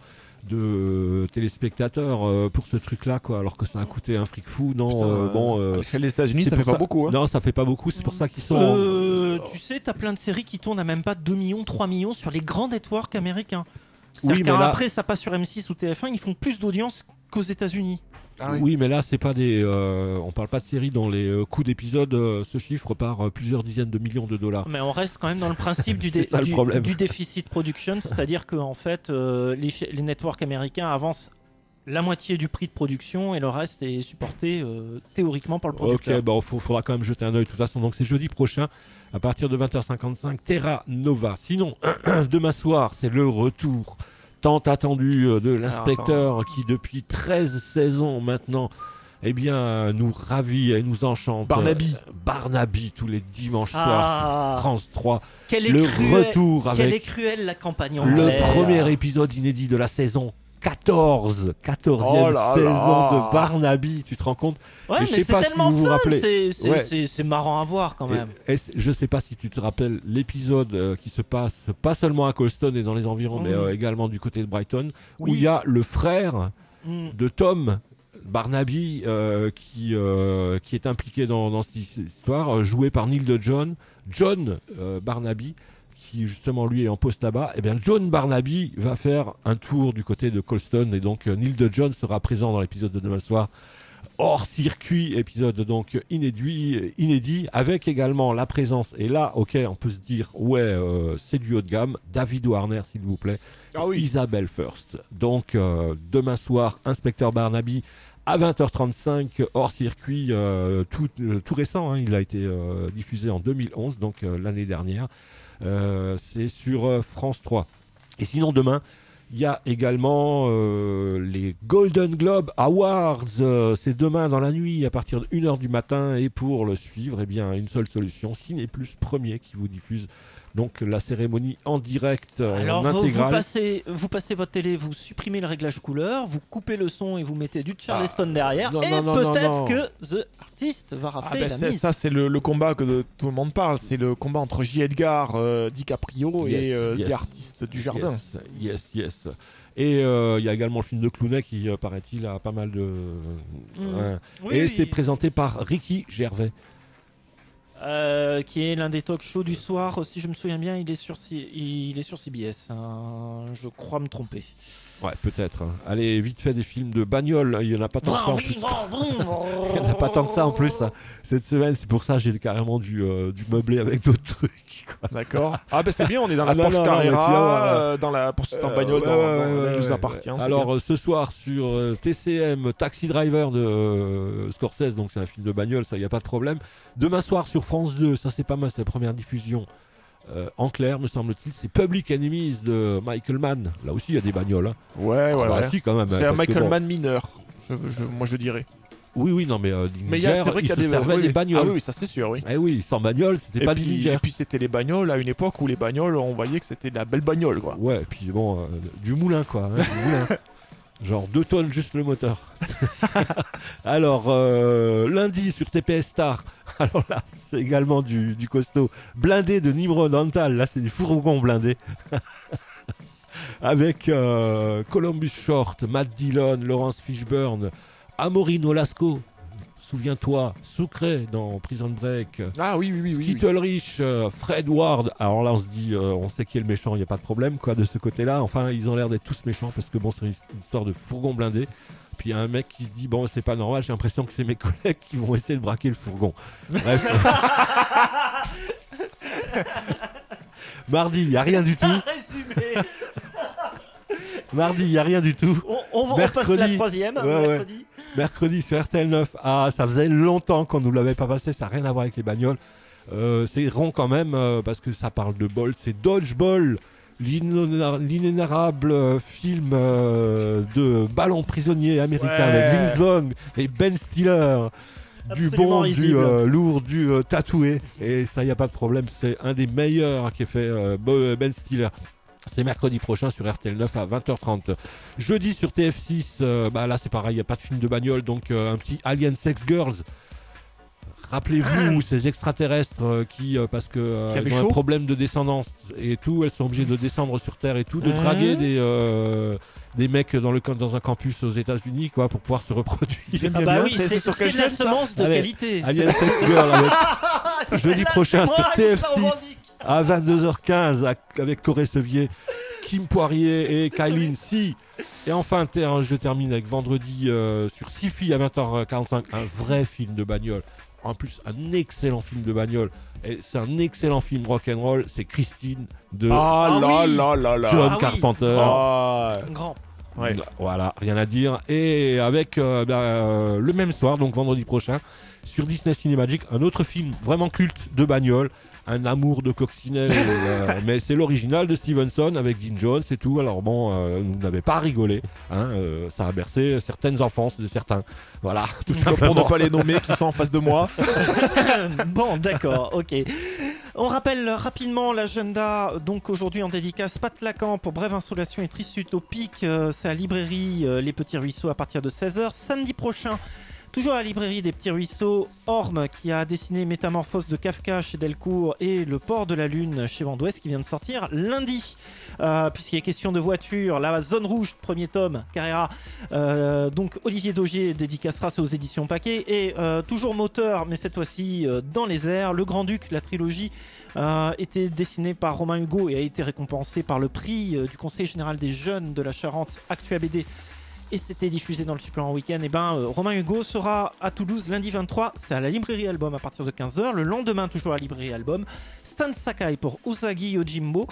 de téléspectateurs euh, pour ce truc-là, quoi, alors que ça a coûté un fric fou, non, Putain, euh, bon. euh, à l'échelle des États-Unis, c'est ça fait pour pas beaucoup. Hein. Non, ça fait pas beaucoup, c'est pour ça qu'ils sont. Euh, tu sais, t'as plein de séries qui tournent à même pas deux millions, trois millions sur les grands networks américains. Oui, mais là- Après, ça passe sur M six ou T F un, ils font plus d'audience qu'aux États-Unis. Ah oui. mais là, c'est pas des. euh, on parle pas de séries dont les euh, coûts d'épisode euh, se chiffrent par euh, plusieurs dizaines de millions de dollars. Mais on reste quand même dans le principe du, C'est dé- ça, le du, problème. du déficit production, c'est-à-dire que en fait, euh, les, cha- les networks américains avancent la moitié du prix de production et le reste est supporté euh, théoriquement par le producteur. Ok, bon, il faudra quand même jeter un œil de toute façon. Donc, c'est jeudi prochain, à partir de vingt heures cinquante-cinq, Terra Nova. Sinon, demain soir, c'est le retour tant attendu euh, de l'inspecteur qui, depuis treize saisons maintenant, eh bien, nous ravit et nous enchante. Barnaby. Euh, Barnaby, tous les dimanches Ah. soirs sur France trois. Quelle est Le cruelle- retour Quelle est avec cruelle la campagne le anglaise. premier épisode inédit de la saison quatorze. quatorzième Oh là saison là. de Barnaby, tu te rends compte? Ouais, Mais je mais sais c'est pas si tellement vous vous fun, rappelez. c'est- c'est Ouais. c'est- c'est marrant à voir quand même. Et- et c- je sais pas si tu te rappelles l'épisode euh, qui se passe pas seulement à Colston et dans les environs, Mhm. mais euh, également du côté de Brighton, où Oui. il y a le frère Mm. de Tom Barnaby euh, qui, euh, qui est impliqué dans, dans cette histoire, euh, joué par Neil de John, John euh, Barnaby, qui justement lui est en poste là-bas. Et bien John Barnaby va faire un tour du côté de Colston et donc euh, Neil de John sera présent dans l'épisode de demain soir. Hors circuit, épisode donc inédit, inédit, avec également la présence, et là, ok, on peut se dire, ouais, euh, c'est du haut de gamme, David Warner, s'il vous plaît, Ah oui. Isabelle First. Donc, euh, demain soir, Inspecteur Barnaby, à vingt heures trente-cinq, hors circuit, euh, tout, euh, tout récent, hein, il a été euh, diffusé en deux mille onze, donc euh, l'année dernière. Euh, c'est sur euh, France trois. Et sinon, demain, il y a également euh, les Golden Globe Awards. Euh, c'est demain dans la nuit à partir de une heure du matin. Et pour le suivre, eh bien, une seule solution, Ciné Plus Premier, qui vous diffuse donc la cérémonie en direct, euh, Alors en vous, vous, intégrale. passez, vous passez votre télé, vous supprimez le réglage couleur, vous coupez le son et vous mettez du Charleston derrière, non, et non, non, non, peut-être non. que The Artist va Ah rafler ben la c'est- mise. ça c'est le, le combat que de- tout le monde parle, c'est le combat entre J. Edgar, euh, DiCaprio Yes, et euh, yes. The Artist du jardin. Yes, yes, yes. Et euh, il y a également le film de Clooney qui, euh, paraît-il, a pas mal de... Mm. Ouais. Oui, et oui. c'est présenté par Ricky Gervais. Euh, qui est l'un des talk shows du soir, si je me souviens bien, il est sur, C- il est sur C B S. hein. Je crois me tromper. Ouais, peut-être. Allez, vite fait des films de bagnole. Il y en a pas tant que ça en plus. Il n'y en a pas tant que ça en plus hein, cette semaine. C'est pour ça que j'ai carrément du, euh, du meublé avec d'autres trucs. quoi. D'accord. Ah ben c'est bien, on est dans la Ah non, Porsche non, non, mais tu Carrera, vois, voilà. euh, dans la poursuite en bagnole, Euh, dans, ouais, dans- ouais, elle ouais, nous ouais. appartient. c'est Alors bien. euh, ce soir sur euh, T C M, Taxi Driver de euh, Scorsese, donc c'est un film de bagnole, ça y a pas de problème. Demain soir sur France deux, ça c'est pas mal, c'est la première diffusion. Euh, en clair, me semble-t-il, c'est Public Enemies de Michael Mann. Là aussi, il y a des bagnoles. Hein. ouais, ouais, Ah bah ouais. si, quand même. C'est hein, un parce que Michael bon, Mann mineur, je, je- moi je dirais. Oui, oui, non, mais euh, Mais il y a- Dillinger, c'est vrai il qu'il y a se des servait oui, des oui. bagnoles. Ah oui, oui, ça c'est sûr, oui. Eh oui, sans bagnole, c'était Et pas puis, Dillinger. et puis c'était les bagnoles à une époque où les bagnoles, on voyait que c'était de la belle bagnole, quoi. Ouais, et puis bon, euh, du moulin quoi. hein, du moulin. Genre deux tonnes juste le moteur. Alors, euh, lundi sur T P S Star, alors là, c'est également du, du costaud. Blindé de Nimrod Antal, là c'est du fourgon blindé. Avec euh, Columbus Short, Matt Dillon, Laurence Fishburne, Amaury Nolasco. Souviens-toi, Sucré dans Prison Break. Ah oui, oui, oui. oui, oui. Skittle Rich, euh, Fred Ward. Alors là, on se dit, euh, on sait qui est le méchant, il n'y a pas de problème quoi de ce côté-là. Enfin, ils ont l'air d'être tous méchants parce que bon, c'est une une histoire de fourgon blindé. Puis il y a un mec qui se dit, bon, c'est pas normal, j'ai l'impression que c'est mes collègues qui vont essayer de braquer le fourgon. Bref. Mardi, il n'y a rien du tout. Résumé. Mardi, il n'y a rien du tout. On, on, on Mercredi. passe la troisième. Ouais, ouais. mercredi. Mercredi sur R T L neuf. Ah, ça faisait longtemps qu'on ne nous l'avait pas passé, ça n'a rien à voir avec les bagnoles. Euh, c'est rond quand même, euh, parce que ça parle de bol. C'est Dodgeball l'inénar- l'inénarrable film euh, de ballon prisonnier américain Ouais. avec Vince Vaughn et Ben Stiller. Du Absolument bon, risible. du euh, lourd, du euh, tatoué. Et ça, y a pas de problème. C'est un des meilleurs qui est fait euh, Bo- Ben Stiller. C'est mercredi prochain sur R T L neuf à vingt heures trente. Jeudi sur T F six, euh, bah là c'est pareil, il n'y a pas de film de bagnole, donc euh, un petit Alien Sex Girls. Rappelez-vous ces extraterrestres euh, qui, euh, parce que euh, Qui avaient elles ont chaud. un problème de descendance et tout, elles sont obligées de descendre sur Terre et tout, de Mhm. draguer des, euh, des mecs dans, le, camp- dans un campus aux États-Unis quoi, pour pouvoir se reproduire. J'aime Ah bien bah bien, oui, c'est c'est sur c'est quelle de la chaîne ça semence de Allez, qualité. Alien Sex Girls avec jeudi prochain sur T F six. À vingt-deux heures quinze à- avec Corey Sevier, Kim Poirier et Kylene Si. Et enfin, ter- je termine avec vendredi euh, sur Sci-Fi à vingt heures quarante-cinq, un vrai film de bagnole. En plus, un excellent film de bagnole. Et c'est un excellent film rock'n'roll. C'est Christine de Ah Ah là oui. là là là. John Ah oui. Carpenter. Ah. Grand. Ouais. Voilà, rien à dire. Et avec euh, bah, euh, le même soir, donc vendredi prochain, sur Disney Cinemagic, un autre film vraiment culte de bagnole. Un amour de coccinelle, euh, mais c'est l'original de Stevenson avec Dean Jones et tout. Alors bon, euh, vous n'avez pas rigolé, hein, euh, ça a bercé certaines enfances de certains. Voilà, tout Pour simplement. ne pas les nommer qui sont en face de moi. Bon, d'accord, ok. On rappelle rapidement l'agenda. Donc aujourd'hui en dédicace, Pat Lacan pour Brève Insolation et Triste Utopique. Euh, c'est à la librairie euh, Les Petits Ruisseaux à partir de seize heures. Samedi prochain, toujours à la librairie des Petits Ruisseaux, Orme qui a dessiné Métamorphose de Kafka chez Delcourt et Le Port de la Lune chez Vent d'Ouest qui vient de sortir lundi. Euh, puisqu'il est question de voiture, la Zone Rouge, premier tome, Carrera. Euh, donc Olivier Daugier dédicacera ça aux éditions Paquet. Et euh, toujours moteur, mais cette fois-ci euh, dans les airs, Le Grand-Duc, la trilogie. Euh, était dessiné par Romain Hugo et a été récompensé par le prix euh, du Conseil Général des Jeunes de la Charente, Actua B D. Et c'était diffusé dans le supplément week-end. Et ben, euh, Romain Hugo sera à Toulouse lundi vingt-trois. C'est à la librairie Album à partir de quinze heures. Le lendemain, toujours à la librairie Album. Stan Sakai pour Usagi Yojimbo.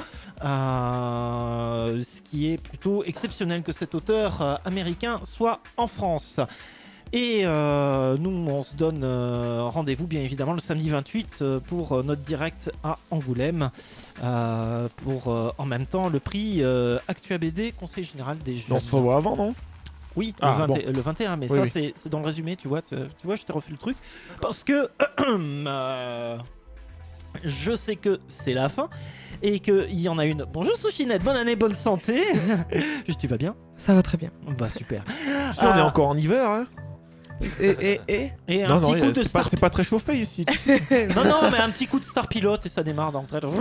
Euh, ce qui est plutôt exceptionnel que cet auteur euh, américain soit en France. Et euh, nous, on se donne euh, rendez-vous, bien évidemment, le samedi vingt-huit euh, pour euh, notre direct à Angoulême. Euh, pour euh, en même temps le prix euh, Actua B D, Conseil Général des Jeunes. On se revoit avant, non? Oui, Ah, le, vingt bon. et- le vingt et un, mais Oui, ça oui. c'est c'est dans le résumé, tu vois, tu, tu vois, je t'ai refait le truc. Parce que euh, je sais que c'est la fin et qu'il y en a une. Bonjour Souchinette, bonne année, bonne santé. Je- tu vas bien? Ça va très bien. Bah super. Si, on est Ah. encore en hiver, hein. Et, et, et Et un Non, petit non, coup y a- de c'est pas, Star c'est pas très chauffé ici. Non, non, mais un petit coup de Star Pilote et ça démarre dans le trait.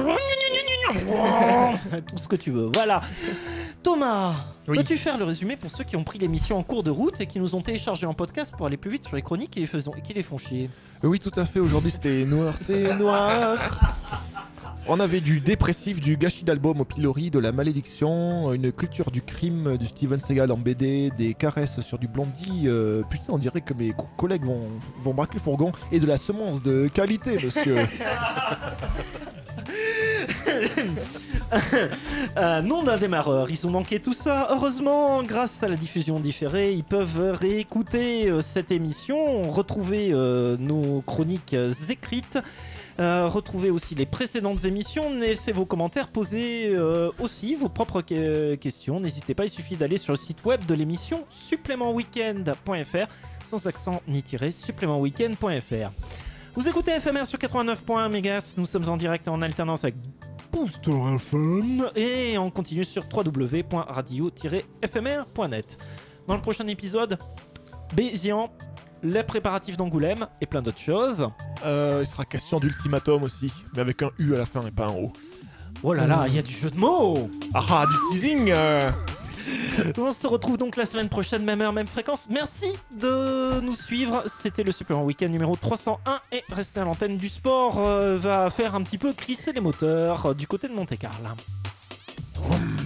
Tout ce que tu veux. Voilà. Thomas, Oui. peux-tu faire le résumé pour ceux qui ont pris l'émission en cours de route et qui nous ont téléchargé en podcast pour aller plus vite sur les chroniques et, les faisons- et qui les font chier? Oui, tout à fait. Aujourd'hui, c'était noir, c'est noir. On avait du dépressif, du gâchis d'album au pilori, de la malédiction, une culture du crime, du Steven Seagal en B D, des caresses sur du Blondie. euh, putain, on dirait que mes co- collègues vont, vont braquer le fourgon. Et de la semence de qualité, monsieur. Euh, nom d'un démarreur, ils ont manqué tout ça. Heureusement, grâce à la diffusion différée, ils peuvent réécouter euh, cette émission, retrouver euh, nos chroniques euh, écrites, euh, retrouver aussi les précédentes émissions, laissez vos commentaires, posez euh, aussi vos propres que- questions. N'hésitez pas, il suffit d'aller sur le site web de l'émission supplément weekend point f r, sans accent ni tiré, supplément weekend point f r. Vous écoutez F M R sur quatre-vingt-neuf point un mégas, nous sommes en direct et en alternance avec Booster F M et on continue sur w w w point radio tiret f m r point net. Dans le prochain épisode, Bézian, les préparatifs d'Angoulême et plein d'autres choses. Euh, il sera question d'ultimatum aussi, mais avec un U à la fin et pas un O. Oh là là, il y a du jeu de mots. Ah ah, du teasing euh. On se retrouve donc la semaine prochaine, même heure, même fréquence. Merci de nous suivre. C'était le Supplément Week-end numéro trois cent un et restez à l'antenne du sport. euh, va faire un petit peu crisser les moteurs euh, du côté de Monte-Carlo.